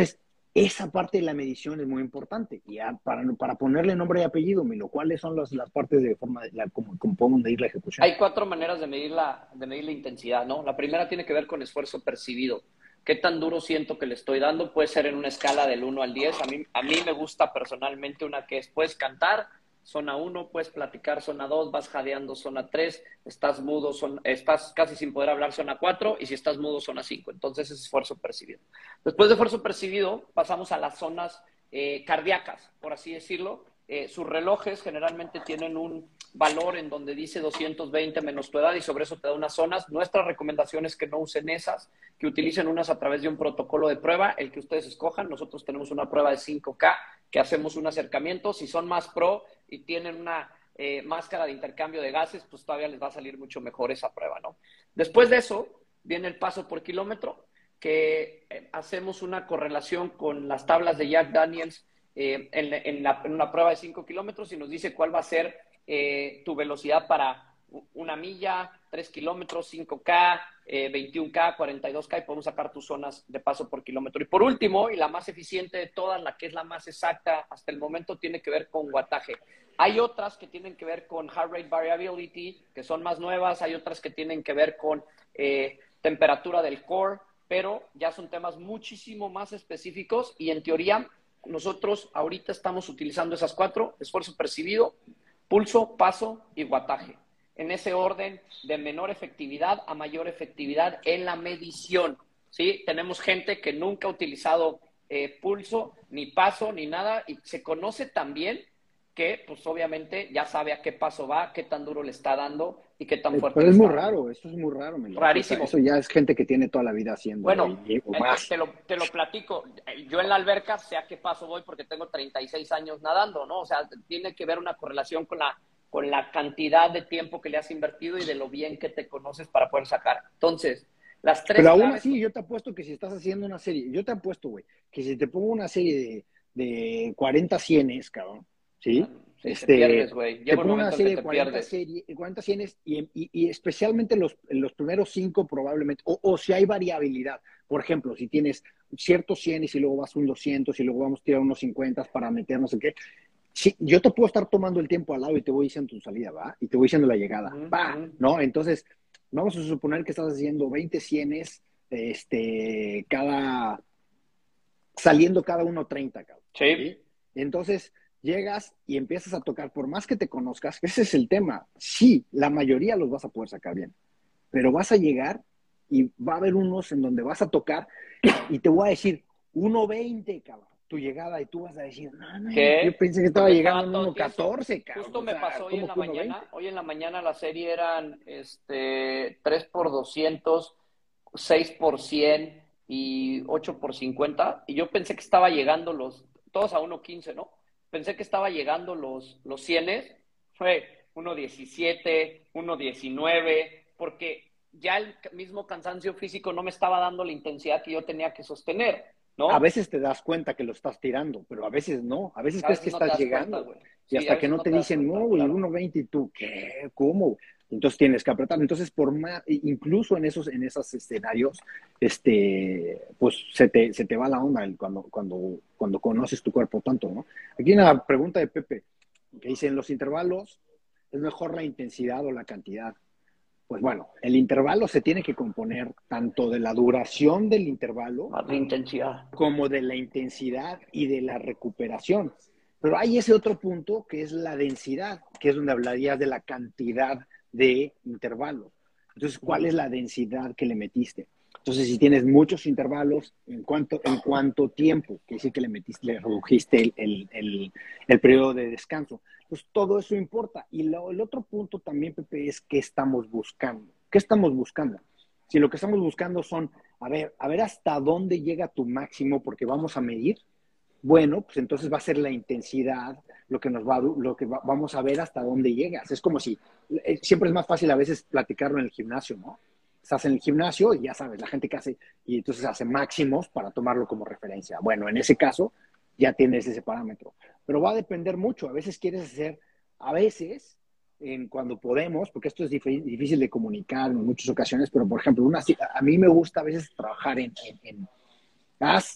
esa parte de la medición es muy importante. Y ya para, para ponerle nombre y apellido, Milo, ¿cuáles son las, las partes de forma, de la, como, como podemos medir la ejecución? Hay cuatro maneras de medir la, de medir la intensidad, ¿no? La primera tiene que ver con esfuerzo percibido. ¿Qué tan duro siento que le estoy dando? Puede ser en una escala del uno al diez. A mí, a mí me gusta personalmente una que es, puedes cantar, zona uno, puedes platicar, zona dos, vas jadeando, zona tres, estás mudo, son, estás casi sin poder hablar, zona cuatro, y si estás mudo, zona cinco. Entonces es esfuerzo percibido. Después de esfuerzo percibido, pasamos a las zonas eh, cardíacas, por así decirlo. Eh, sus relojes generalmente tienen un valor en donde dice doscientos veinte menos tu edad y sobre eso te da unas zonas. Nuestra recomendación es que no usen esas, que utilicen unas a través de un protocolo de prueba, el que ustedes escojan. Nosotros tenemos una prueba de cinco K que hacemos un acercamiento. Si son más pro y tienen una eh, máscara de intercambio de gases, pues todavía les va a salir mucho mejor esa prueba, ¿no? Después de eso viene el paso por kilómetro, que eh, hacemos una correlación con las tablas de Jack Daniels eh, en, en, la, en una prueba de cinco kilómetros y nos dice cuál va a ser eh, tu velocidad para una milla, tres kilómetros, cinco K, eh, veintiún K, cuarenta y dos K, y podemos sacar tus zonas de paso por kilómetro. Y por último, y la más eficiente de todas, la que es la más exacta hasta el momento, tiene que ver con wattaje. Hay otras que tienen que ver con heart rate variability, que son más nuevas, hay otras que tienen que ver con eh, temperatura del core, pero ya son temas muchísimo más específicos y en teoría nosotros ahorita estamos utilizando esas cuatro: esfuerzo percibido, pulso, paso y wattaje. En ese orden de menor efectividad a mayor efectividad en la medición, ¿sí? Tenemos gente que nunca ha utilizado eh, pulso, ni paso, ni nada, y se conoce también que, pues obviamente, ya sabe a qué paso va, qué tan duro le está dando y qué tan fuerte Pero le es está muy dando. raro, esto es muy raro, Milo. Rarísimo. Eso ya es gente que tiene toda la vida haciéndolo Bueno, y, o eh, más. te lo, te lo platico. Yo en la alberca sé a qué paso voy porque tengo treinta y seis años nadando, ¿no? O sea, tiene que ver una correlación con la, con la cantidad de tiempo que le has invertido y de lo bien que te conoces para poder sacar. Entonces, las tres Pero aún claves... así, yo te apuesto que si estás haciendo una serie, yo te apuesto, güey, que si te pongo una serie de, de cuarenta cienes, cabrón, ¿sí? Sí, te pierdes, Este, güey. te Llega un pongo una momento en que serie de te cuarenta, pierdes. serie, cuarenta cienes y, y, y especialmente los, los primeros cinco probablemente, o, o si hay variabilidad. Por ejemplo, si tienes ciertos cienes y luego vas un doscientos y luego vamos a tirar unos cincuenta para meter no sé qué. Sí, yo te puedo estar tomando el tiempo al lado y te voy diciendo tu salida, ¿va? Y te voy diciendo la llegada, Uh va, -huh. ¿no? Entonces, vamos a suponer que estás haciendo veinte cienes, este, cada, saliendo cada uno treinta, cabrón. Sí. ¿Sí? Entonces, llegas y empiezas a tocar, por más que te conozcas, ese es el tema. Sí, la mayoría los vas a poder sacar bien, pero vas a llegar y va a haber unos en donde vas a tocar y te voy a decir uno veinte, cabrón, tu llegada, y tú vas a decir, no, no, yo ¿Qué? pensé que estaba Porque llegando estaba en todo uno tieso. catorce, cabrón. Justo O me sea, pasó hoy en ¿cómo la que uno veinte? mañana. Hoy en la mañana la serie eran este, tres por doscientos, seis por cien y ocho por cincuenta. Y yo pensé que estaba llegando los, todos a uno quince, ¿no? Pensé que estaba llegando los, los cienes. Fue uno diecisiete, uno diecinueve, porque ya el mismo cansancio físico no me estaba dando la intensidad que yo tenía que sostener, A ¿no? veces te das cuenta que lo estás tirando, pero a veces no. A veces A crees veces que no te estás das cuenta, llegando. güey. Y Sí, a hasta que veces no no te te das dicen, no, cuenta, güey, claro. uno veinte, y tú, ¿qué? ¿Cómo? Entonces tienes que apretar. Entonces, por más, incluso en esos, en esos escenarios, este, pues se te, se te va la onda cuando, cuando, cuando conoces tu cuerpo tanto, ¿no? Aquí una pregunta de Pepe, que dice, en los intervalos, ¿es mejor la intensidad o la cantidad? Pues bueno, el intervalo se tiene que componer tanto de la duración del intervalo Más de intensidad. como de la intensidad y de la recuperación. Pero hay ese otro punto que es la densidad, que es donde hablarías de la cantidad de intervalos. Entonces, ¿cuál es la densidad que le metiste? Entonces, si tienes muchos intervalos, ¿en cuánto, en cuánto tiempo? Que decir que le metiste, le redujiste el, el, el, el periodo de descanso. Pues todo eso importa. Y lo, el otro punto también, Pepe, es qué estamos buscando. ¿Qué estamos buscando? Si lo que estamos buscando son, a ver, a ver hasta dónde llega tu máximo, porque vamos a medir, bueno, pues entonces va a ser la intensidad lo que nos va, lo que va, vamos a ver hasta dónde llegas. Es como si, eh, siempre es más fácil a veces platicarlo en el gimnasio, ¿no? Estás en el gimnasio y ya sabes, la gente que hace, y entonces hace máximos para tomarlo como referencia. Bueno, en ese caso ya tienes ese parámetro, pero va a depender mucho. A veces quieres hacer, a veces, en cuando podemos, porque esto es dif- difícil de comunicar en muchas ocasiones, pero por ejemplo, una, a mí me gusta a veces trabajar en, en, en haz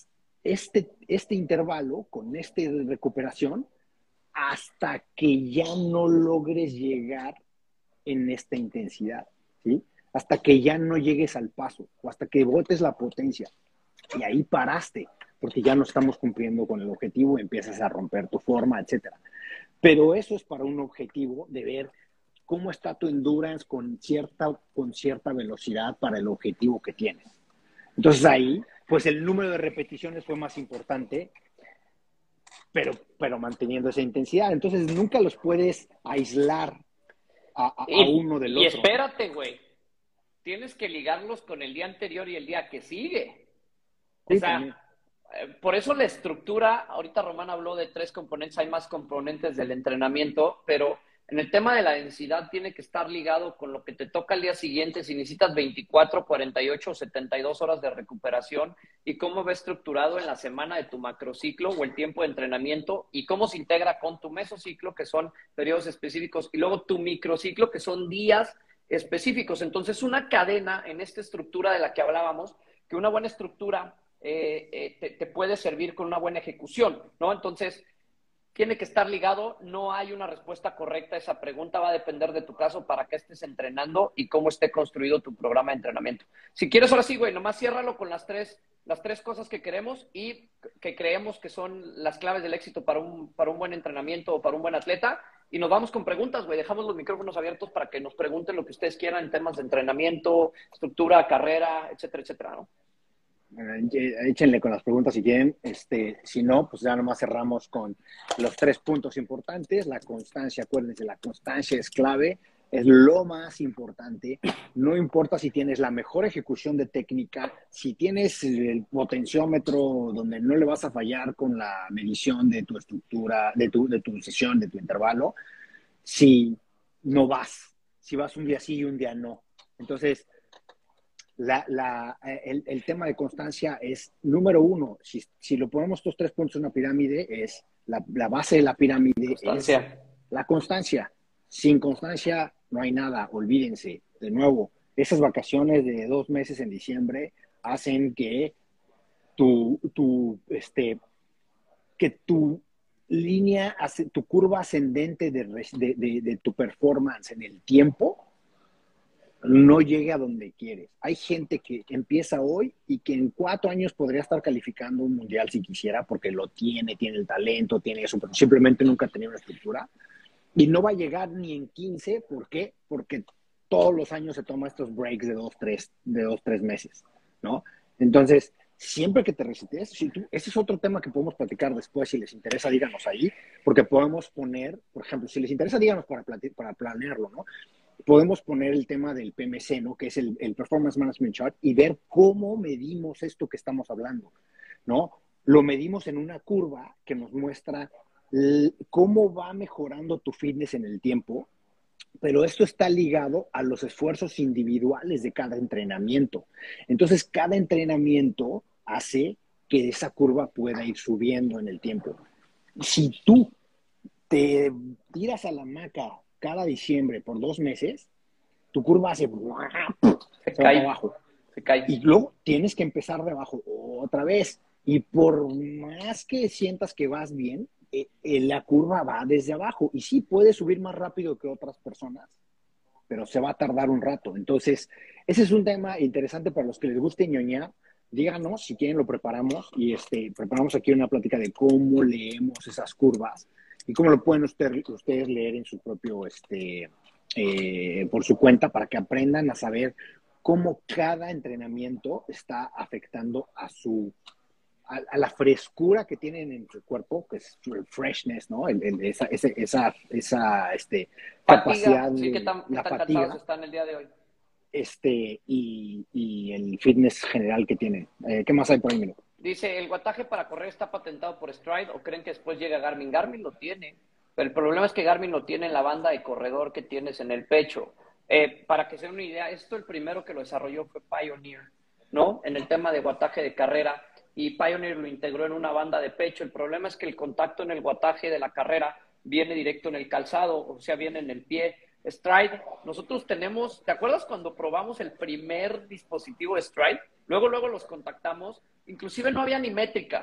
este, este intervalo con esta recuperación hasta que ya no logres llegar en esta intensidad, ¿sí? Hasta que ya no llegues al paso o hasta que botes la potencia. Y ahí paraste, porque ya no estamos cumpliendo con el objetivo, empiezas a romper tu forma, etcétera. Pero eso es para un objetivo de ver cómo está tu endurance con cierta, con cierta velocidad para el objetivo que tienes. Entonces ahí, pues el número de repeticiones fue más importante, pero, pero manteniendo esa intensidad. Entonces nunca los puedes aislar a, a, a Y, uno del y otro. espérate, güey. Tienes que ligarlos con el día anterior y el día que sigue. O Sí, sea, también. eh, por eso la estructura, ahorita Román habló de tres componentes, hay más componentes del entrenamiento, pero en el tema de la densidad tiene que estar ligado con lo que te toca al día siguiente, si necesitas veinticuatro, cuarenta y ocho o setenta y dos horas de recuperación y cómo va estructurado en la semana de tu macrociclo o el tiempo de entrenamiento y cómo se integra con tu mesociclo, que son periodos específicos, y luego tu microciclo, que son días específicos. Entonces, una cadena en esta estructura de la que hablábamos, que una buena estructura eh, eh, te, te puede servir con una buena ejecución, ¿no? Entonces, tiene que estar ligado, no hay una respuesta correcta a esa pregunta, va a depender de tu caso para qué estés entrenando y cómo esté construido tu programa de entrenamiento. Si quieres, ahora sí, güey, nomás ciérralo con las tres, las tres cosas que queremos y que creemos que son las claves del éxito para un, para un buen entrenamiento o para un buen atleta. Y nos vamos con preguntas, güey. Dejamos los micrófonos abiertos para que nos pregunten lo que ustedes quieran en temas de entrenamiento, estructura, carrera, etcétera, etcétera, ¿no? Échenle con las preguntas si quieren. Este, si no, pues ya nomás cerramos con los tres puntos importantes. La constancia, acuérdense, la constancia es clave, es lo más importante. No importa si tienes la mejor ejecución de técnica, si tienes el potenciómetro donde no le vas a fallar con la medición de tu estructura, de tu, de tu sesión, de tu intervalo, si no vas, si vas un día sí y un día no. Entonces, La, la, el, el, tema de constancia es, número uno, si, si lo ponemos estos tres puntos en una pirámide, es la, la base de la pirámide Constancia. es la constancia. Sin constancia no hay nada, olvídense. De nuevo, esas vacaciones de dos meses en diciembre hacen que tu, tu, este, que tu línea, tu curva ascendente de, de, de, de tu performance en el tiempo no llegue a donde quieres. Hay gente que empieza hoy y que en cuatro años podría estar calificando un mundial si quisiera, porque lo tiene, tiene el talento, tiene eso, pero simplemente nunca ha tenido una estructura. Y no va a llegar ni en quince, ¿por qué? Porque todos los años se toma estos breaks de dos, tres, de dos, tres meses, ¿no? Entonces, siempre que te resetees, si tú, ese es otro tema que podemos platicar después, si les interesa, díganos ahí, porque podemos poner, por ejemplo, si les interesa, díganos para, para planearlo, ¿no? Podemos poner el tema del P M C, ¿no? Que es el, el Performance Management Chart, y ver cómo medimos esto que estamos hablando, ¿no? Lo medimos en una curva que nos muestra cómo va mejorando tu fitness en el tiempo, pero esto está ligado a los esfuerzos individuales de cada entrenamiento. Entonces, cada entrenamiento hace que esa curva pueda ir subiendo en el tiempo. Si tú te tiras a la hamaca cada diciembre por dos meses, tu curva hace se, se cae va abajo. Se cae. Y luego tienes que empezar de abajo otra vez. Y por más que sientas que vas bien, eh, eh, la curva va desde abajo. Y sí, puedes subir más rápido que otras personas, pero se va a tardar un rato. Entonces, ese es un tema interesante para los que les guste ñoñar. Díganos, si quieren lo preparamos y este, preparamos aquí una plática de cómo leemos esas curvas y cómo lo pueden usted, ustedes leer en su propio, este, eh, por su cuenta, para que aprendan a saber cómo cada entrenamiento está afectando a su a, a la frescura que tienen en su cuerpo, que es el freshness, ¿no? El, el, esa, esa, esa, esa este, capacidad, sí, de, ¿qué tan, la qué tan fatiga, cansados están el día de hoy? Este, y, y el fitness general que tienen. Eh, ¿Qué más hay por ahí, Milo? Dice, ¿el guataje para correr está patentado por Stride o creen que después llega Garmin? Garmin lo tiene, pero el problema es que Garmin lo tiene en la banda de corredor que tienes en el pecho. Eh, para que se den una idea, esto el primero que lo desarrolló fue Pioneer, ¿no? En el tema de guataje de carrera, y Pioneer lo integró en una banda de pecho. El problema es que el contacto en el guataje de la carrera viene directo en el calzado, o sea, viene en el pie. Stride, nosotros tenemos, ¿te acuerdas cuando probamos el primer dispositivo Stride? Luego, luego los contactamos, inclusive no había ni métricas.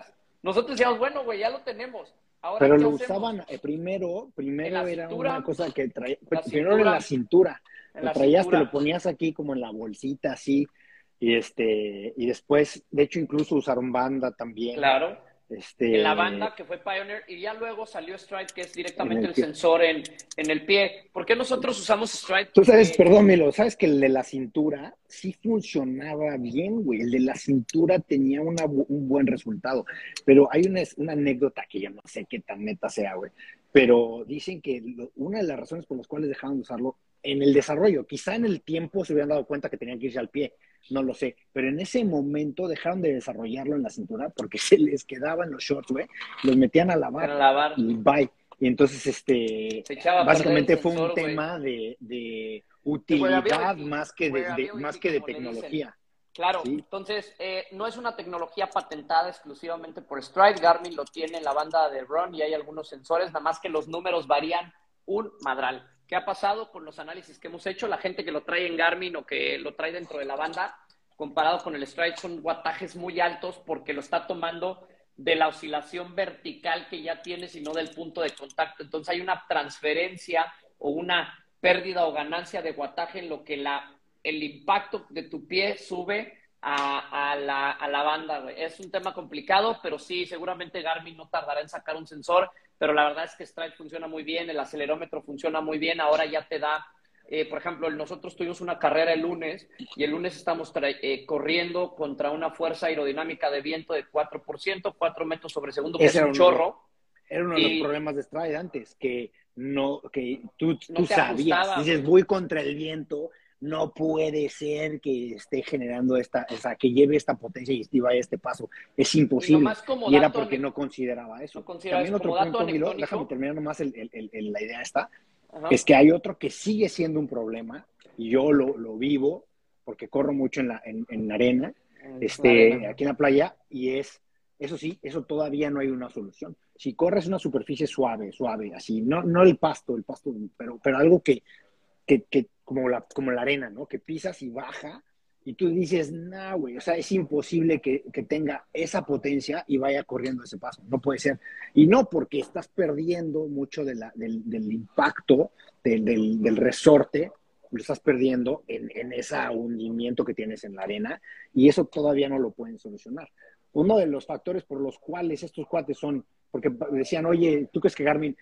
Nosotros decíamos, bueno, güey, ya lo tenemos. Ahora, Pero ¿qué lo hacemos? usaban, eh, primero, primero era cintura, una cosa que traía, la primero era en cintura, la cintura, en lo la traías, te lo cintura. ponías aquí como en la bolsita, así, y este, y después, de hecho, incluso usaron banda también, Claro. En la este, banda, que fue Pioneer, y ya luego salió Stride, que es en directamente el el pie. sensor en, en el pie. ¿Por qué nosotros usamos Stride? Tú sabes, Porque, perdón, Milo, sabes que el de la cintura sí funcionaba bien, güey. El de la cintura tenía una bu- un buen resultado. Pero hay una, una anécdota que yo no sé qué tan neta sea, güey. Pero dicen que lo- una de las razones por las cuales dejaron de usarlo en el desarrollo, quizá en el tiempo se hubieran dado cuenta que tenían que irse al pie, no lo sé. Pero en ese momento dejaron de desarrollarlo en la cintura porque se les quedaban los shorts, güey. Los metían a lavar para lavar, y bye. Y entonces, este, se echaba a perder el básicamente fue un sensor, güey. tema de, de De utilidad wearability, más que de, de- más wearability, que de como le dicen. tecnología, Claro, ¿sí? entonces eh, no es una tecnología patentada exclusivamente por Stride. Garmin lo tiene en la banda de Run y hay algunos sensores, nada más que los números varían un madral. ¿Qué ha pasado con los análisis que hemos hecho? La gente que lo trae en Garmin o que lo trae dentro de la banda, comparado con el Stride, son wattajes muy altos porque lo está tomando de la oscilación vertical que ya tienes y no del punto de contacto. Entonces hay una transferencia o una pérdida o ganancia de wattaje en lo que la, el impacto de tu pie sube a, a, la, a la banda, güey. Es un tema complicado, pero sí, seguramente Garmin no tardará en sacar un sensor, pero la verdad es que Stride funciona muy bien, el acelerómetro funciona muy bien, ahora ya te da, eh, por ejemplo, nosotros tuvimos una carrera el lunes y el lunes estamos eh, corriendo contra una fuerza aerodinámica de viento de cuatro por ciento, cuatro metros sobre segundo, que Ese es era un uno de los, chorro, era uno de los y problemas de Stride antes, que no, que tú, no tú te sabías, ajustaba, dices, güey. voy contra el viento, no puede ser que esté generando esta, o sea, que lleve esta potencia y vaya este paso, es Y imposible. nomás como Y era dato, porque no consideraba no eso. considera También eso como otro dato punto, Milo, déjame anecdónico. terminar nomás el, el, el, la idea esta, es Ajá. que hay otro que sigue siendo un problema, y yo lo, lo vivo, porque corro mucho en la, en, en arena, En la este, arena. aquí en la playa, y es, eso sí, eso todavía no hay una solución. Si corres una superficie suave, suave, así, no, no el pasto, el pasto, pero, pero algo que, que, que como, la, como la arena, ¿no? Que pisas y baja, y tú dices, no, güey, o sea, es imposible que, que tenga esa potencia y vaya corriendo ese paso, no puede ser. Y no porque estás perdiendo mucho de la, del, del impacto del, del, del resorte, lo estás perdiendo en, en ese hundimiento que tienes en la arena, y eso todavía no lo pueden solucionar. Uno de los factores por los cuales estos cuates son, porque decían, oye, ¿tú crees que Garmin?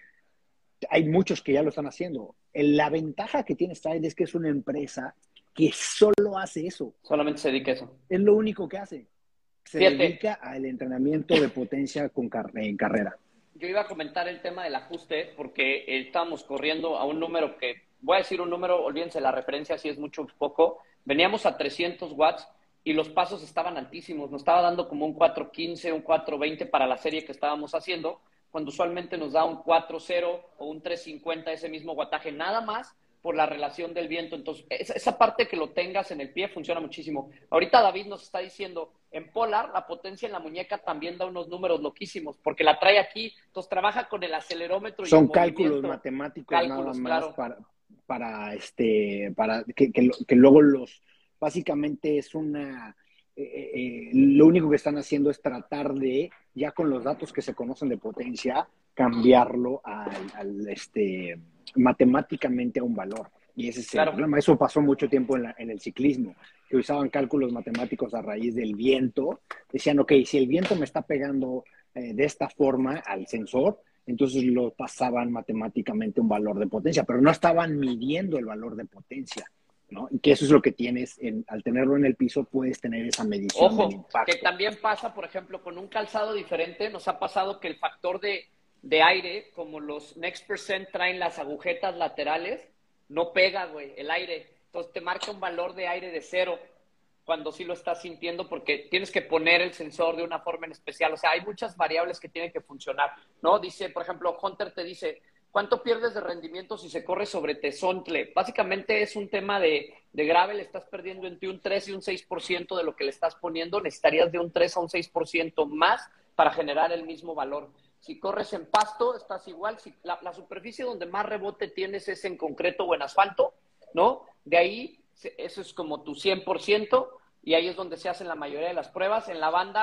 Hay muchos que ya lo están haciendo. La ventaja que tiene Stride es que es una empresa que solo hace eso. Solamente se dedica a eso. Es lo único que hace. Se Fíjate, dedica al entrenamiento de potencia con car en carrera. yo iba a comentar el tema del ajuste porque eh, estábamos corriendo a un número que, voy a decir un número, olvídense la referencia si es mucho o poco, veníamos a trescientos watts y los pasos estaban altísimos, nos estaba dando como un cuatro quince, un cuatro veinte para la serie que estábamos haciendo, cuando usualmente nos da un cuatro cero o un tres cincuenta ese mismo wattaje, nada más por la relación del viento. Entonces, esa, esa parte que lo tengas en el pie funciona muchísimo. Ahorita David nos está diciendo, en Polar, la potencia en la muñeca también da unos números loquísimos, porque la trae aquí, entonces trabaja con el acelerómetro y el Son cálculos movimiento. matemáticos nada Cálculos, más claro. para, para, este, para que, que, que luego los, básicamente es una, eh, eh, lo único que están haciendo es tratar de, ya con los datos que se conocen de potencia, cambiarlo al, al este, matemáticamente a un valor. Y ese es el Claro. problema. Eso pasó mucho tiempo en, la, en el ciclismo, que usaban cálculos matemáticos a raíz del viento. Decían, ok, si el viento me está pegando eh, de esta forma al sensor, entonces lo pasaban matemáticamente un valor de potencia, pero no estaban midiendo el valor de potencia, ¿no? Y que eso es lo que tienes, en, al tenerlo en el piso, puedes tener esa medición del Ojo, que impacto. también pasa, por ejemplo, con un calzado diferente, nos ha pasado que el factor de, de aire, como los Next Percent traen las agujetas laterales, no pega, güey, el aire. Entonces te marca un valor de aire de cero cuando sí lo estás sintiendo porque tienes que poner el sensor de una forma en especial. O sea, hay muchas variables que tienen que funcionar, ¿no? Dice, por ejemplo, Hunter te dice, ¿cuánto pierdes de rendimiento si se corre sobre tesontle? Básicamente es un tema de, de gravel, estás perdiendo entre un tres y un seis por ciento de lo que le estás poniendo, necesitarías de un tres a un seis por ciento más para generar el mismo valor. Si corres en pasto, estás igual. Si la, la superficie donde más rebote tienes es en concreto o en asfalto, ¿no? De ahí, eso es como tu cien por ciento y ahí es donde se hacen la mayoría de las pruebas. En la banda,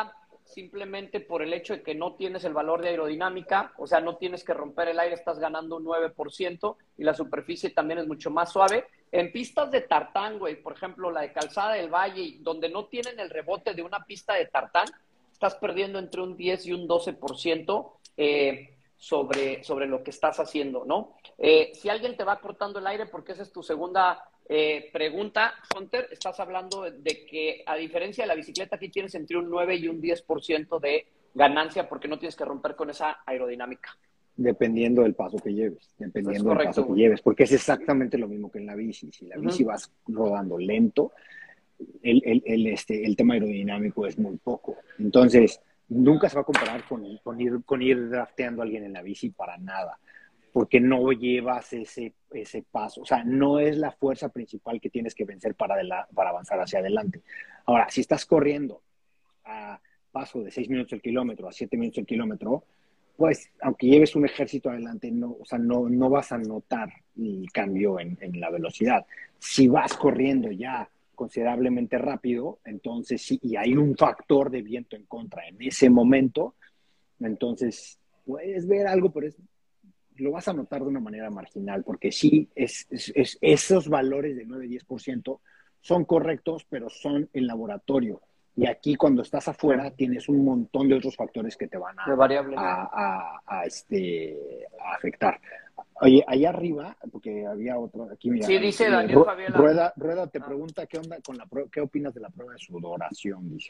simplemente por el hecho de que no tienes el valor de aerodinámica, o sea, no tienes que romper el aire, estás ganando un nueve por ciento y la superficie también es mucho más suave. En pistas de tartán, güey, por ejemplo, la de Calzada del Valle, donde no tienen el rebote de una pista de tartán, estás perdiendo entre un diez y un doce por ciento eh, sobre, sobre lo que estás haciendo, ¿no? Eh, si alguien te va cortando el aire, porque esa es tu segunda eh, pregunta, Hunter, estás hablando de que a diferencia de la bicicleta, aquí tienes entre un nueve y un diez por ciento de ganancia porque no tienes que romper con esa aerodinámica. Dependiendo del paso que lleves, Es dependiendo del correcto, paso que güey. lleves, porque es exactamente lo mismo que en la bici. Si la bici Uh-huh. vas rodando lento, el, el, el, este, el tema aerodinámico es muy poco. Entonces, nunca se va a comparar con, con, ir, con ir drafteando a alguien en la bici para nada, porque no llevas ese, ese paso. O sea, no es la fuerza principal que tienes que vencer para, de la, para avanzar hacia adelante. Ahora, si estás corriendo a paso de seis minutos el kilómetro a siete minutos el kilómetro, pues aunque lleves un ejército adelante, no, o sea, no, no vas a notar el cambio en, en la velocidad. Si vas corriendo ya considerablemente rápido, entonces sí, y hay un factor de viento en contra en ese momento, entonces puedes ver algo, pero es, lo vas a notar de una manera marginal, porque sí, es, es, es esos valores de nueve a diez por ciento son correctos, pero son en laboratorio. Y aquí cuando estás afuera tienes un montón de otros factores que te van a, De variables. a, a, a, este, a afectar. Oye, allá arriba, porque había otro, aquí mira, Sí, dice eh, Daniel Fabiela. Rueda, Rueda te Ah. pregunta qué onda con la prueba, qué opinas de la prueba de sudoración, dice.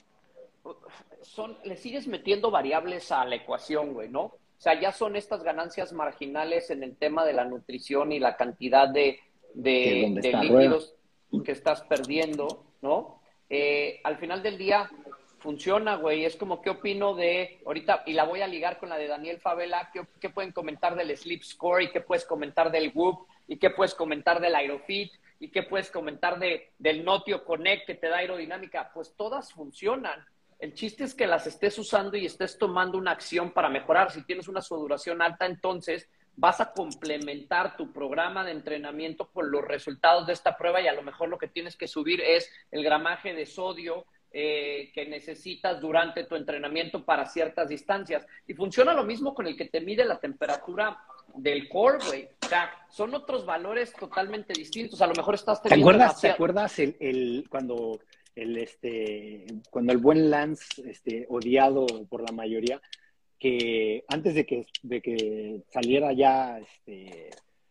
Son, le sigues metiendo variables a la ecuación, güey, ¿no? O sea, ya son estas ganancias marginales en el tema de la nutrición y la cantidad de, Que de, donde de está Rueda. líquidos que estás perdiendo, ¿no? Eh, al final del día funciona, güey. Es como, ¿qué opino de ahorita? Y la voy a ligar con la de Daniel Favela. ¿Qué, qué pueden comentar del Sleep Score? ¿Y qué puedes comentar del Whoop? ¿Y qué puedes comentar del Aerofit? ¿Y qué puedes comentar de, del Notio Connect que te da aerodinámica? Pues todas funcionan. El chiste es que las estés usando y estés tomando una acción para mejorar. Si tienes una sudoración alta, entonces vas a complementar tu programa de entrenamiento con los resultados de esta prueba y a lo mejor lo que tienes que subir es el gramaje de sodio eh, que necesitas durante tu entrenamiento para ciertas distancias. Y funciona lo mismo con el que te mide la temperatura del core, güey. O sea, son otros valores totalmente distintos. A lo mejor estás ¿Te teniendo acuerdas, ¿te demasiado... acuerdas el, el, cuando, el, este, cuando el buen Lance, este, odiado por la mayoría, que antes de que, de que saliera ya este,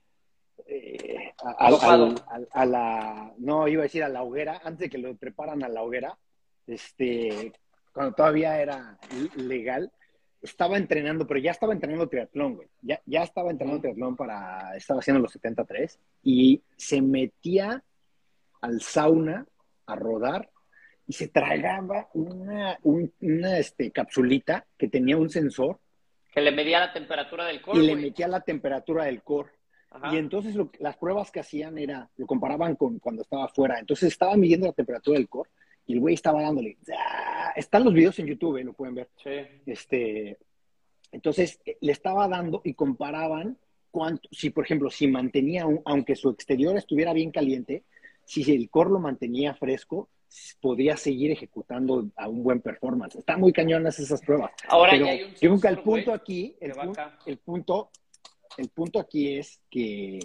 eh, a, al- al- a la, no iba a decir a la hoguera, antes de que lo preparan a la hoguera, este, cuando todavía era legal, estaba entrenando, pero ya estaba entrenando triatlón, güey. Ya, ya estaba entrenando Uh-huh. triatlón para, estaba haciendo los setenta y tres y se metía al sauna a rodar y se tragaba una, un- una este, capsulita que tenía un sensor Que le medía la temperatura del y core, le güey. metía la temperatura del core. Y Ajá. entonces lo, las pruebas que hacían era, lo comparaban con cuando estaba afuera. Entonces estaba midiendo la temperatura del core y el güey estaba dándole. ¡Ah! Están los videos en YouTube, ¿eh? Lo pueden ver. Sí. Este, entonces le estaba dando y comparaban cuánto, si por ejemplo, si mantenía, un, aunque su exterior estuviera bien caliente, si el core lo mantenía fresco, podía seguir ejecutando a un buen performance. Están muy cañonas esas pruebas. Ahora Pero ya hay un yo creo que el sensor, punto güey, aquí, el, que va pu acá. el punto, el punto aquí es que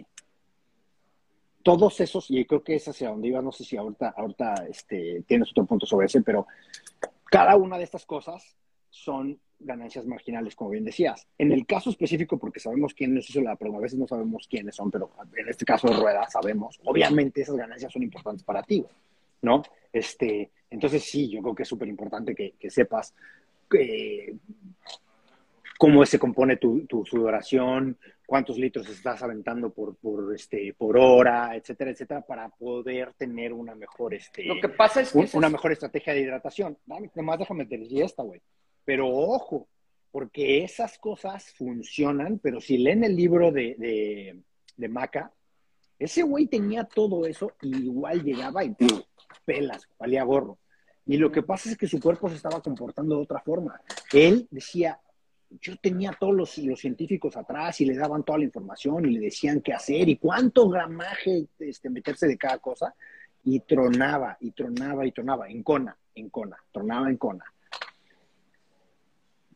todos esos, y creo que es hacia donde iba, no sé si ahorita, ahorita este, tienes otro punto sobre ese, pero cada una de estas cosas son ganancias marginales, como bien decías. En el caso específico, porque sabemos quién nos hizo la prueba, a veces no sabemos quiénes son, pero en este caso de Rueda sabemos, obviamente esas ganancias son importantes para ti, ¿no? Este, entonces sí, yo creo que es súper importante que, que sepas eh, cómo se compone tu, tu sudoración, cuántos litros estás aventando por, por, este, por hora, etcétera, etcétera, para poder tener una mejor, este, Lo que pasa es que un, ese una es... mejor estrategia de hidratación. Dame, nomás déjame decir esta, güey. Pero ojo, porque esas cosas funcionan, pero si leen el libro de, de, de Maca, ese güey tenía todo eso y igual llegaba y ¡pum! Pelas, valía gorro. Y lo que pasa es que su cuerpo se estaba comportando de otra forma. Él decía, yo tenía todos los, los científicos atrás y le daban toda la información y le decían qué hacer y cuánto gramaje este, meterse de cada cosa, y tronaba, y tronaba, y tronaba, en Kona, en Kona, tronaba en Kona.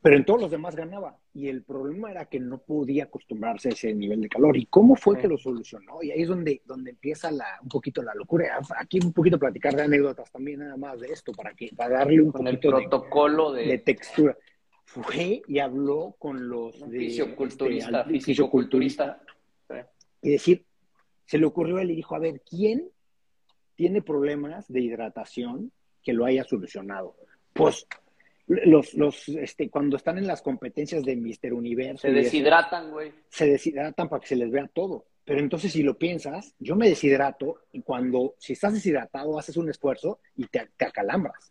pero en todos los demás ganaba. Y el problema era que no podía acostumbrarse a ese nivel de calor. ¿Y cómo fue Sí. que lo solucionó? Y ahí es donde, donde empieza la, un poquito la locura. Aquí un poquito platicar de anécdotas también nada más de esto, para, que, para darle un Con el poquito de, protocolo de, de textura. Fue y habló con los un de fisioculturista, este, fisicoculturista. Sí. y decir, se le ocurrió a él y dijo, a ver, ¿quién tiene problemas de hidratación que lo haya solucionado? Pues los, los, este, cuando están en las competencias de Mister Universo Se y eso, deshidratan, güey. se deshidratan para que se les vea todo. Pero entonces, si lo piensas, yo me deshidrato y cuando, si estás deshidratado, haces un esfuerzo y te, te acalambras.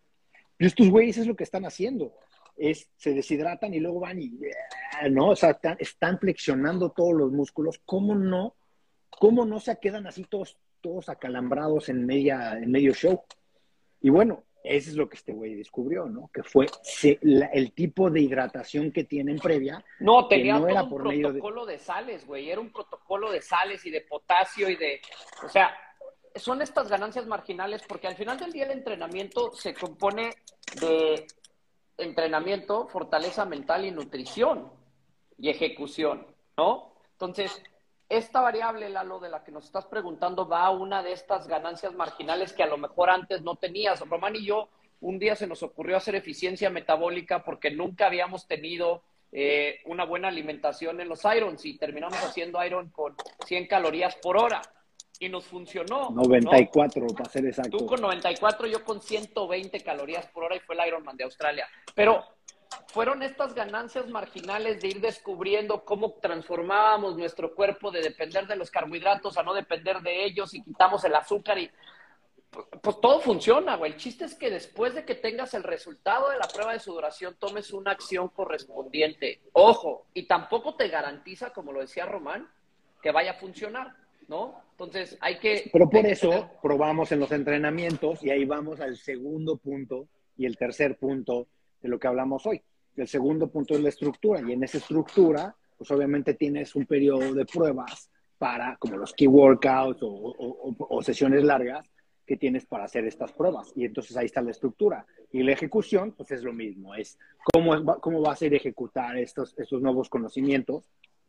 Y estos güeyes es lo que están haciendo. Es, se deshidratan y luego van y, ¿no? O sea, están, están flexionando todos los músculos. ¿Cómo no? ¿Cómo no se quedan así todos, todos acalambrados en, media, en medio show? Y bueno, eso es lo que este güey descubrió, ¿no? Que fue se, la, el tipo de hidratación que tienen previa. No, que tenía no todo era un por medio protocolo de... de sales, güey. Era un protocolo de sales y de potasio y de... O sea, son estas ganancias marginales porque al final del día el entrenamiento se compone de entrenamiento, fortaleza mental y nutrición y ejecución, ¿no? Entonces, esta variable, Lalo, de la que nos estás preguntando, va a una de estas ganancias marginales que a lo mejor antes no tenías. Román y yo, un día se nos ocurrió hacer eficiencia metabólica porque nunca habíamos tenido eh, una buena alimentación en los irons y terminamos haciendo iron con cien calorías por hora y nos funcionó, noventa y ¿no? cuatro, para ser exacto. Tú con noventa y cuatro, yo con ciento veinte calorías por hora y fue el Ironman de Australia. Pero fueron estas ganancias marginales de ir descubriendo cómo transformábamos nuestro cuerpo de depender de los carbohidratos a no depender de ellos y quitamos el azúcar y pues, pues todo funciona, güey. El chiste es que después de que tengas el resultado de la prueba de sudoración tomes una acción correspondiente. Ojo, y tampoco te garantiza, como lo decía Román, que vaya a funcionar, ¿no? Entonces hay que... Pero por hay que eso tener... probamos en los entrenamientos y ahí vamos al segundo punto y el tercer punto de lo que hablamos hoy. El segundo punto es la estructura y en esa estructura, pues obviamente tienes un periodo de pruebas para, como los key workouts o, o, o, o sesiones largas que tienes para hacer estas pruebas. Y entonces ahí está la estructura. Y la ejecución, pues es lo mismo, es cómo, cómo vas a ir a ejecutar estos, estos nuevos conocimientos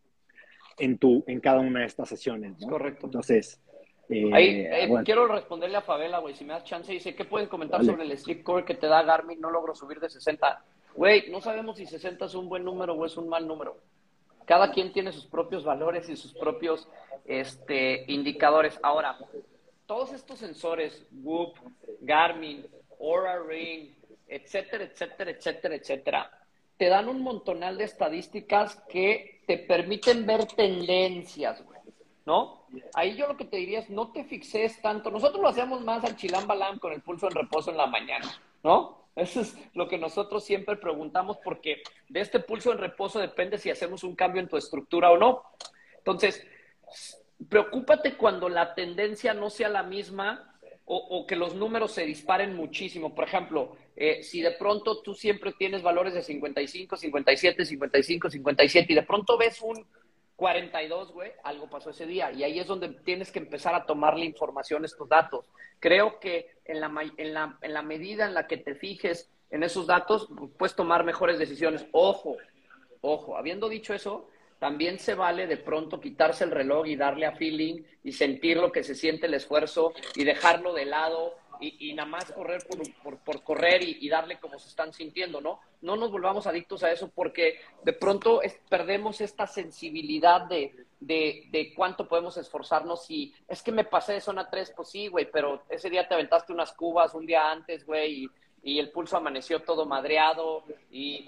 en, tu, en cada una de estas sesiones, ¿no? Es correcto. Entonces, eh, ahí eh, bueno. quiero responderle a Favela, güey, si me das chance. Dice, ¿qué pueden comentar Vale. sobre el sleep core que te da Garmin? No logro subir de sesenta. Güey, no sabemos si sesenta es un buen número o es un mal número. Cada quien tiene sus propios valores y sus propios este, indicadores. Ahora, todos estos sensores, Whoop, Garmin, Oura Ring, etcétera, etcétera, etcétera, etcétera, te dan un montonal de estadísticas que te permiten ver tendencias, güey, ¿no? Ahí yo lo que te diría es, no te fixes tanto. Nosotros lo hacemos más al chilam balam con el pulso en reposo en la mañana, ¿no? Eso es lo que nosotros siempre preguntamos porque de este pulso en reposo depende si hacemos un cambio en tu estructura o no. Entonces, preocúpate cuando la tendencia no sea la misma o, o que los números se disparen muchísimo. Por ejemplo, eh, si de pronto tú siempre tienes valores de cincuenta y cinco, cincuenta y siete, cincuenta y cinco, cincuenta y siete y de pronto ves un cuarenta y dos, güey, algo pasó ese día. Y ahí es donde tienes que empezar a tomarle información a estos datos. Creo que en la, en la, en la medida en la que te fijes en esos datos, puedes tomar mejores decisiones. Ojo, ojo, habiendo dicho eso, también se vale de pronto quitarse el reloj y darle a feeling y sentir lo que se siente el esfuerzo y dejarlo de lado y, y nada más correr por, por, por correr y, y darle como se están sintiendo, ¿no? No nos volvamos adictos a eso porque de pronto es, perdemos esta sensibilidad de, de, de cuánto podemos esforzarnos y es que me pasé de zona tres, pues sí, güey, pero ese día te aventaste unas cubas un día antes, güey, y, y el pulso amaneció todo madreado y...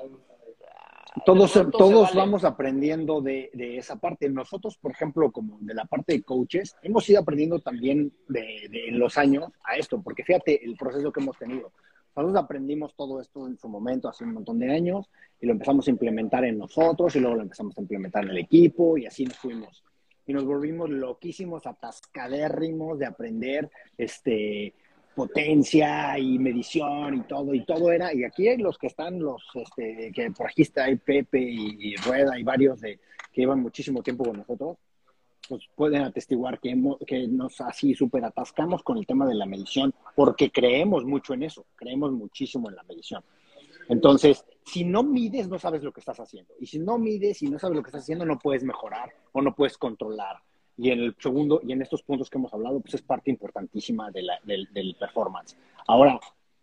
Todos, todos vale. vamos aprendiendo de, de esa parte. Nosotros, por ejemplo, como de la parte de coaches, hemos ido aprendiendo también de, de en los años a esto, porque fíjate el proceso que hemos tenido. Nosotros aprendimos todo esto en su momento, hace un montón de años, y lo empezamos a implementar en nosotros, y luego lo empezamos a implementar en el equipo, y así nos fuimos. Y nos volvimos loquísimos, atascadérrimos de aprender, este... potencia y medición y todo, y todo era, y aquí hay los que están, los, este, que por aquí está hay Pepe y, y Rueda y varios de, que llevan muchísimo tiempo con nosotros, pues pueden atestiguar que, hemos, que nos así súper atascamos con el tema de la medición, porque creemos mucho en eso, creemos muchísimo en la medición. Entonces, si no mides, no sabes lo que estás haciendo. Y si no mides y no sabes lo que estás haciendo, no puedes mejorar o no puedes controlar. Y en el segundo, y en estos puntos que hemos hablado, pues es parte importantísima de la, del, del performance. Ahora,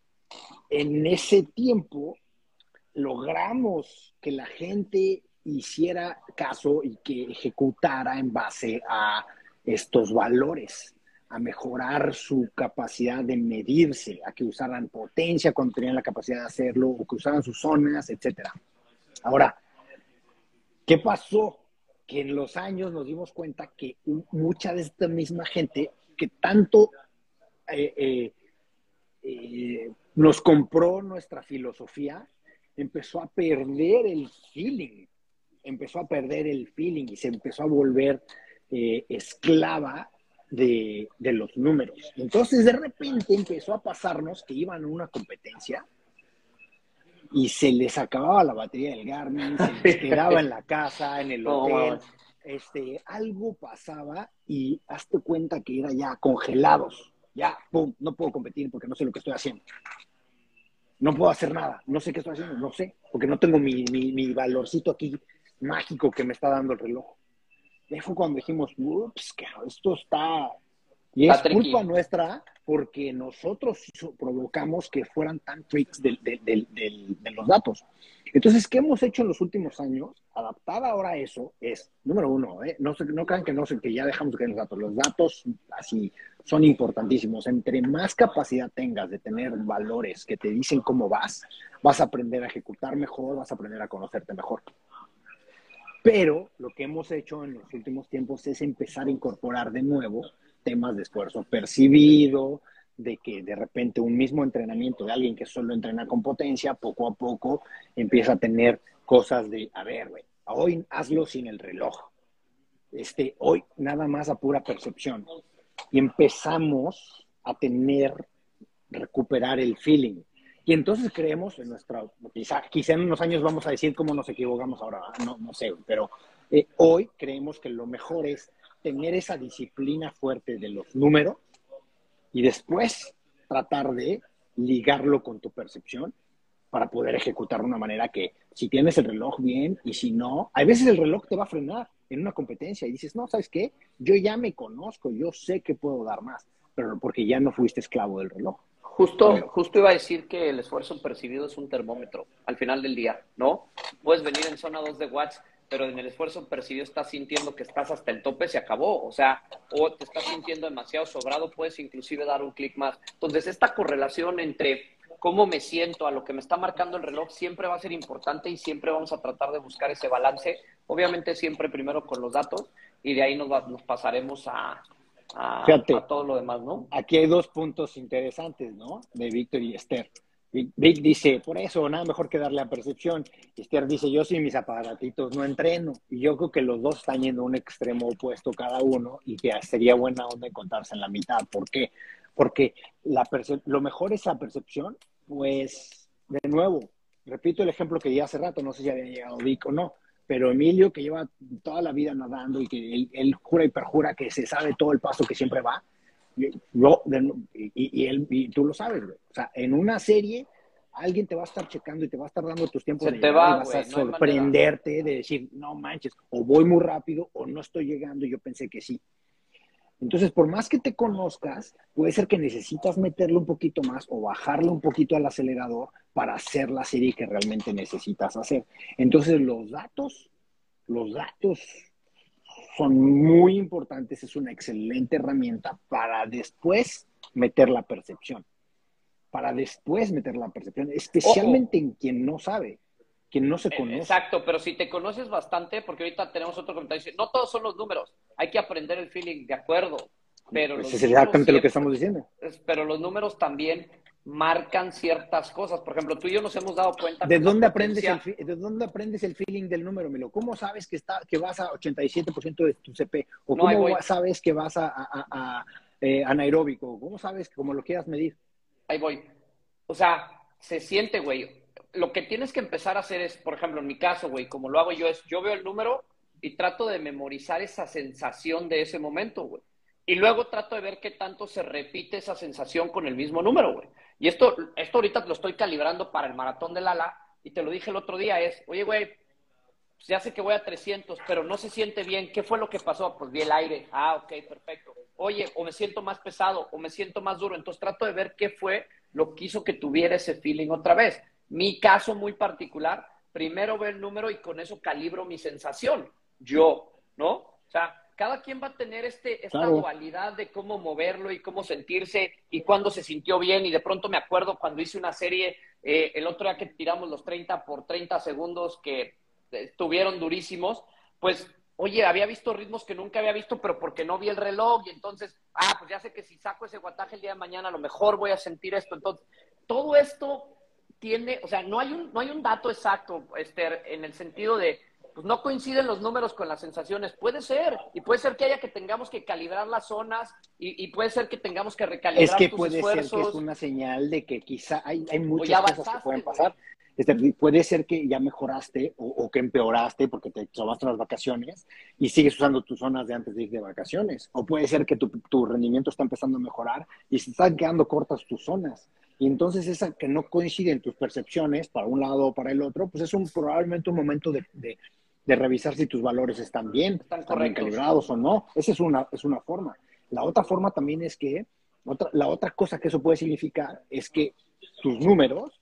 en ese tiempo, logramos que la gente hiciera caso y que ejecutara en base a estos valores, a mejorar su capacidad de medirse, a que usaran potencia cuando tenían la capacidad de hacerlo, o que usaran sus zonas, etcétera. Ahora, ¿qué pasó? Que en los años nos dimos cuenta que mucha de esta misma gente que tanto eh, eh, eh, nos compró nuestra filosofía, empezó a perder el feeling, empezó a perder el feeling y se empezó a volver eh, esclava de, de los números. Entonces, de repente empezó a pasarnos que iban a una competencia y se les acababa la batería del Garmin, se les quedaba en la casa, en el hotel, este, algo pasaba y hazte cuenta que era ya congelados. Ya, pum, no puedo competir porque no sé lo que estoy haciendo. No puedo hacer nada, no sé qué estoy haciendo, no sé, porque no tengo mi, mi, mi valorcito aquí mágico que me está dando el reloj. Y ahí fue cuando dijimos, ups, esto está... Y es culpa nuestra porque nosotros provocamos que fueran tan freaks de, de, de, de, de los datos. Entonces, ¿qué hemos hecho en los últimos años? Adaptar ahora a eso es, número uno, ¿eh? no, no crean que, no, que ya dejamos de creer en los datos. Los datos así son importantísimos. Entre más capacidad tengas de tener valores que te dicen cómo vas, vas a aprender a ejecutar mejor, vas a aprender a conocerte mejor. Pero lo que hemos hecho en los últimos tiempos es empezar a incorporar de nuevo temas de esfuerzo percibido, de que de repente un mismo entrenamiento de alguien que solo entrena con potencia, poco a poco empieza a tener cosas de, a ver, güey, hoy hazlo sin el reloj. Este, hoy nada más a pura percepción. Y empezamos a tener, recuperar el feeling. Y entonces creemos en nuestra, quizá, quizá en unos años vamos a decir cómo nos equivocamos ahora, no, no sé, pero eh, hoy creemos que lo mejor es tener esa disciplina fuerte de los números y después tratar de ligarlo con tu percepción para poder ejecutar de una manera que si tienes el reloj bien y si no, a veces el reloj te va a frenar en una competencia y dices, no, ¿sabes qué? Yo ya me conozco, yo sé que puedo dar más, pero porque ya no fuiste esclavo del reloj. Justo, justo iba a decir que el esfuerzo percibido es un termómetro al final del día, ¿no? Puedes venir en zona dos de watts, pero en el esfuerzo percibido estás sintiendo que estás hasta el tope, se acabó. O sea, o te estás sintiendo demasiado sobrado, puedes inclusive dar un clic más. Entonces, esta correlación entre cómo me siento a lo que me está marcando el reloj siempre va a ser importante y siempre vamos a tratar de buscar ese balance. Obviamente siempre primero con los datos y de ahí nos, va, nos pasaremos a... A, Fíjate, a todo lo demás, ¿no? Aquí hay dos puntos interesantes, ¿no? De Víctor y Esther. Vic dice, por eso, nada mejor que darle a percepción. Esther dice, yo sin mis aparatitos no entreno. Y yo creo que los dos están yendo a un extremo opuesto cada uno y que sería buena onda encontrarse en la mitad. ¿Por qué? Porque la lo mejor es la percepción, pues, de nuevo, repito el ejemplo que di hace rato, no sé si había llegado Vic o no, pero Emilio, que lleva toda la vida nadando y que él, él jura y perjura que se sabe todo el paso que siempre va, yo, y, y, él, y tú lo sabes, güey. O sea, en una serie alguien te va a estar checando y te va a estar dando tus tiempos se de te llegar va, y vas güey, a sorprenderte no de decir, no manches, o voy muy rápido o no estoy llegando y yo pensé que sí. Entonces, por más que te conozcas, puede ser que necesitas meterle un poquito más o bajarle un poquito al acelerador para hacer la serie que realmente necesitas hacer. Entonces, los datos, los datos son muy importantes, es una excelente herramienta para después meter la percepción. Para después meter la percepción, especialmente Ojo. en quien no sabe, quien no se conoce. Exacto, pero si te conoces bastante, porque ahorita tenemos otro comentario, no todos son los números, hay que aprender el feeling, de acuerdo. Pero pues los es exactamente siempre, lo que estamos diciendo. Pero los números también marcan ciertas cosas. Por ejemplo, tú y yo nos hemos dado cuenta. ¿De dónde, aprendes el, ¿De dónde aprendes el feeling del número, Milo? ¿Cómo sabes que, está, que vas a ochenta y siete por ciento de tu C P? ¿O no, cómo sabes que vas a, a, a, a eh, anaeróbico? ¿Cómo sabes que como lo quieras medir? Ahí voy. O sea, se siente, güey. Lo que tienes que empezar a hacer es, por ejemplo, en mi caso, güey, como lo hago yo, es yo veo el número y trato de memorizar esa sensación de ese momento, güey. Y luego trato de ver qué tanto se repite esa sensación con el mismo número, güey. Y esto, esto ahorita lo estoy calibrando para el maratón del ala, y te lo dije el otro día, es, oye, güey, pues ya sé que voy a trescientos, pero no se siente bien. ¿Qué fue lo que pasó? Pues vi el aire. Ah, ok, perfecto. Oye, o me siento más pesado, o me siento más duro. Entonces trato de ver qué fue lo que hizo que tuviera ese feeling otra vez. Mi caso muy particular, primero veo el número y con eso calibro mi sensación. Yo, ¿no? O sea, cada quien va a tener este, esta Claro. dualidad de cómo moverlo y cómo sentirse y cuándo se sintió bien. Y de pronto me acuerdo cuando hice una serie, eh, el otro día que tiramos los treinta por treinta segundos que estuvieron durísimos, pues, oye, había visto ritmos que nunca había visto, pero porque no vi el reloj, y entonces, ah, pues ya sé que si saco ese guataje el día de mañana, a lo mejor voy a sentir esto. Entonces, todo esto tiene, o sea, no hay un, no hay un dato exacto, Esther, en el sentido de, pues no coinciden los números con las sensaciones. Puede ser, y puede ser que haya que tengamos que calibrar las zonas, y, y puede ser que tengamos que Es recalibrar que tus puede ser que es esfuerzos, una señal de que quizá hay, hay o ya muchas cosas que avanzaste, pueden güey. pasar. Este, puede ser que ya mejoraste o, o que empeoraste porque te tomaste unas vacaciones y sigues usando tus zonas de antes de ir de vacaciones. O puede ser que tu, tu rendimiento está empezando a mejorar y se están quedando cortas tus zonas. Y entonces esa que no coinciden tus percepciones para un lado o para el otro, pues es un, probablemente un momento de, de, de revisar si tus valores están bien, Están están bien correctos. calibrados o no. Esa es una, es una forma. La otra forma también es que otra, la otra cosa que eso puede significar es que tus números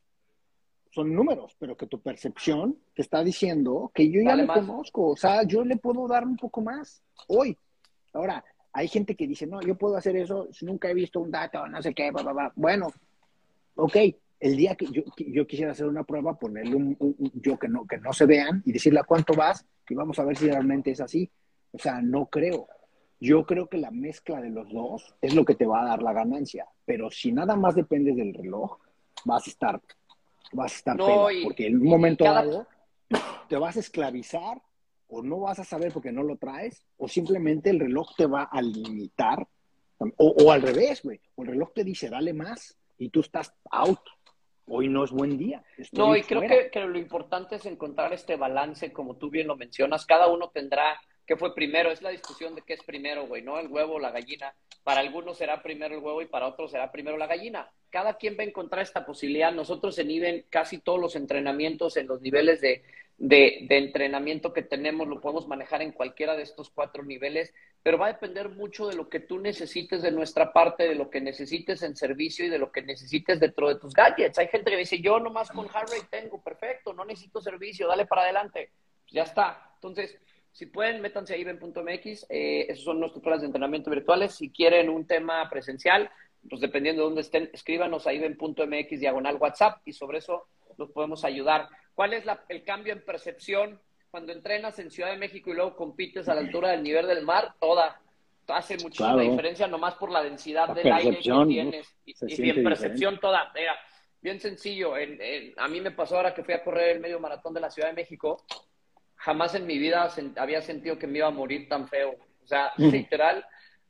son números, pero que tu percepción te está diciendo que yo ya Dale me más. conozco, o sea, yo le puedo dar un poco más hoy. Ahora, hay gente que dice, no, yo puedo hacer eso, si nunca he visto un dato, no sé qué, bla, bla, bla. Bueno, ok, el día que yo, que yo quisiera hacer una prueba, ponerle un, un, un, yo que no, que no se vean y decirle a cuánto vas y vamos a ver si realmente es así. O sea, no creo. Yo creo que la mezcla de los dos es lo que te va a dar la ganancia, pero si nada más dependes del reloj, vas a estar, vas a estar No, peda, y, porque en un y, y momento cada, dado te vas a esclavizar o no vas a saber porque no lo traes, o simplemente el reloj te va a limitar, o, o al revés, güey, o el reloj te dice, dale más, y tú estás out. Hoy no es buen día, No, estoy y creo fuera. que, que lo importante es encontrar este balance, como tú bien lo mencionas. Cada uno tendrá qué fue primero. Es la discusión de qué es primero, güey, ¿no? El huevo o la gallina. Para algunos será primero el huevo y para otros será primero la gallina. Cada quien va a encontrar esta posibilidad. Nosotros en IBEN casi todos los entrenamientos en los niveles de, de, de entrenamiento que tenemos lo podemos manejar en cualquiera de estos cuatro niveles, pero va a depender mucho de lo que tú necesites de nuestra parte, de lo que necesites en servicio y de lo que necesites dentro de tus gadgets. Hay gente que dice, yo nomás con heart rate tengo, perfecto, no necesito servicio, dale para adelante. Pues ya está. Entonces, si pueden, métanse a iben punto m x, eh, esos son nuestros planes de entrenamiento virtuales. Si quieren un tema presencial, pues dependiendo de dónde estén, escríbanos a iben punto m x diagonal WhatsApp y sobre eso los podemos ayudar. ¿Cuál es la, el cambio en percepción cuando entrenas en Ciudad de México y luego compites a la altura del nivel del mar? Toda. Hace muchísima Claro, diferencia nomás por la densidad la del aire que percepción, uf, tienes y, se y siente en diferente. percepción toda. Mira, bien sencillo. En, en, a mí me pasó ahora que fui a correr el medio maratón de la Ciudad de México. Jamás en mi vida sen, había sentido que me iba a morir tan feo. O sea, literal,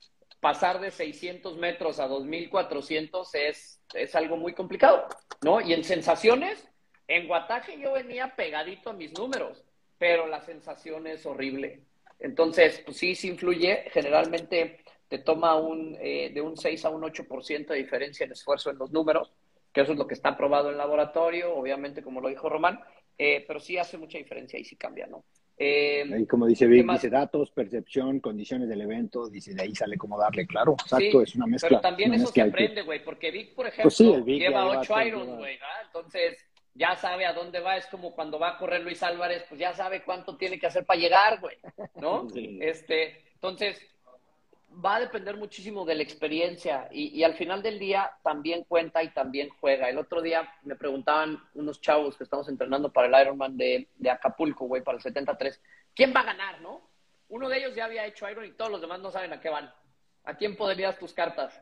pasar de seiscientos metros a dos mil cuatrocientos es, es algo muy complicado, ¿no? Y en sensaciones, en guataje yo venía pegadito a mis números, pero la sensación es horrible. Entonces, pues sí, sí influye. Generalmente te toma un, eh, de un seis a un ocho por ciento de diferencia en esfuerzo en los números, que eso es lo que está probado en laboratorio, obviamente, como lo dijo Román, eh, pero sí hace mucha diferencia y sí cambia, ¿no? Eh, Y como dice ¿Qué Vic, dice más? datos, percepción, condiciones del evento, dice de ahí sale cómo darle, claro, exacto, Sí, es una pero mezcla, es también una eso se mezcla, hay que, aprende, güey, porque Vic, por pues sí, el ejemplo, Vic ya lleva lleva, ocho todo, Irons, lleva, güey, ¿verdad? Entonces ya sabe a dónde va. Es como cuando va a correr Luis Álvarez, pues ya sabe cuánto tiene que hacer para llegar, güey, ¿no? sí. Este, entonces, va a depender muchísimo de la experiencia y, y al final del día también cuenta y también juega. El otro día me preguntaban unos chavos que estamos entrenando para el Ironman de, de Acapulco, güey, para el setenta y tres, ¿quién va a ganar, no? Uno de ellos ya había hecho Iron y todos los demás no saben a qué van. ¿A quién podrías tus cartas?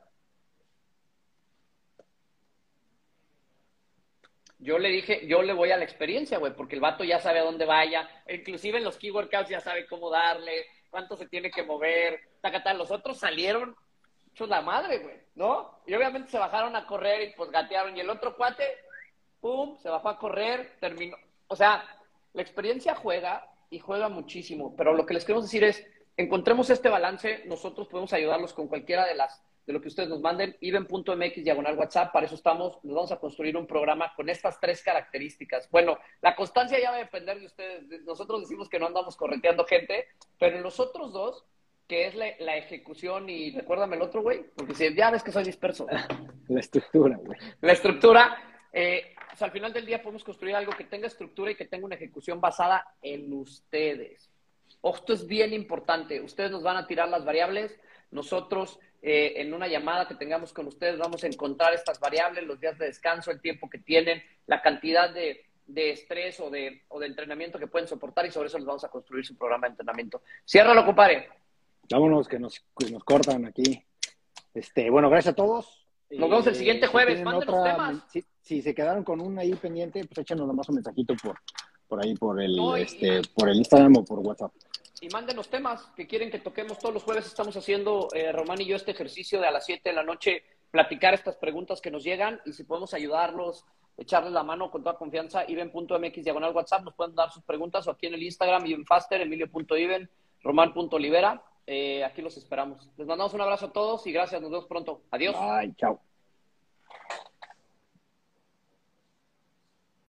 Yo le dije, yo le voy a la experiencia, güey, porque el vato ya sabe a dónde vaya, inclusive en los key workouts ya sabe cómo darle, cuánto se tiene que mover, tacata. Los otros salieron hechos la madre, güey, ¿no? Y obviamente se bajaron a correr y pues gatearon, y el otro cuate, pum, se bajó a correr, terminó. O sea, la experiencia juega y juega muchísimo, pero lo que les queremos decir es, encontremos este balance, nosotros podemos ayudarlos con cualquiera de las de lo que ustedes nos manden, iben punto m x diagonal WhatsApp, para eso estamos, nos vamos a construir un programa con estas tres características. Bueno, la constancia ya va a depender de ustedes, nosotros decimos que no andamos correteando gente, pero en los otros dos, que es la, la ejecución y, recuérdame el otro, güey, porque si ya ves que soy disperso. La estructura, güey. La estructura, eh, pues al final del día podemos construir algo que tenga estructura y que tenga una ejecución basada en ustedes. Ojo, esto es bien importante. Ustedes nos van a tirar las variables. Nosotros, eh, en una llamada que tengamos con ustedes, vamos a encontrar estas variables, los días de descanso, el tiempo que tienen, la cantidad de, de estrés o de, o de entrenamiento que pueden soportar, y sobre eso les vamos a construir su programa de entrenamiento. Ciérralo, compadre. Vámonos, que nos, que nos cortan aquí. Este, bueno, gracias a todos. Nos vemos el siguiente Eh, si jueves. tienen Mándenos otra- temas. Si, si se quedaron con una ahí pendiente, pues échanos nomás un mensajito por, por ahí, por el, No, y- este, por el Instagram o por WhatsApp. Y mándenos temas que quieren que toquemos todos los jueves. Estamos haciendo, eh, Román y yo, este ejercicio de a las siete de la noche, platicar estas preguntas que nos llegan, y si podemos ayudarlos, echarles la mano con toda confianza, iben punto m x diagonal WhatsApp, nos pueden dar sus preguntas, o aquí en el Instagram, ibenfaster, emilio.iben, román.olivera. Eh, aquí los esperamos. Les mandamos un abrazo a todos y gracias. Nos vemos pronto. Adiós. Ay, chao.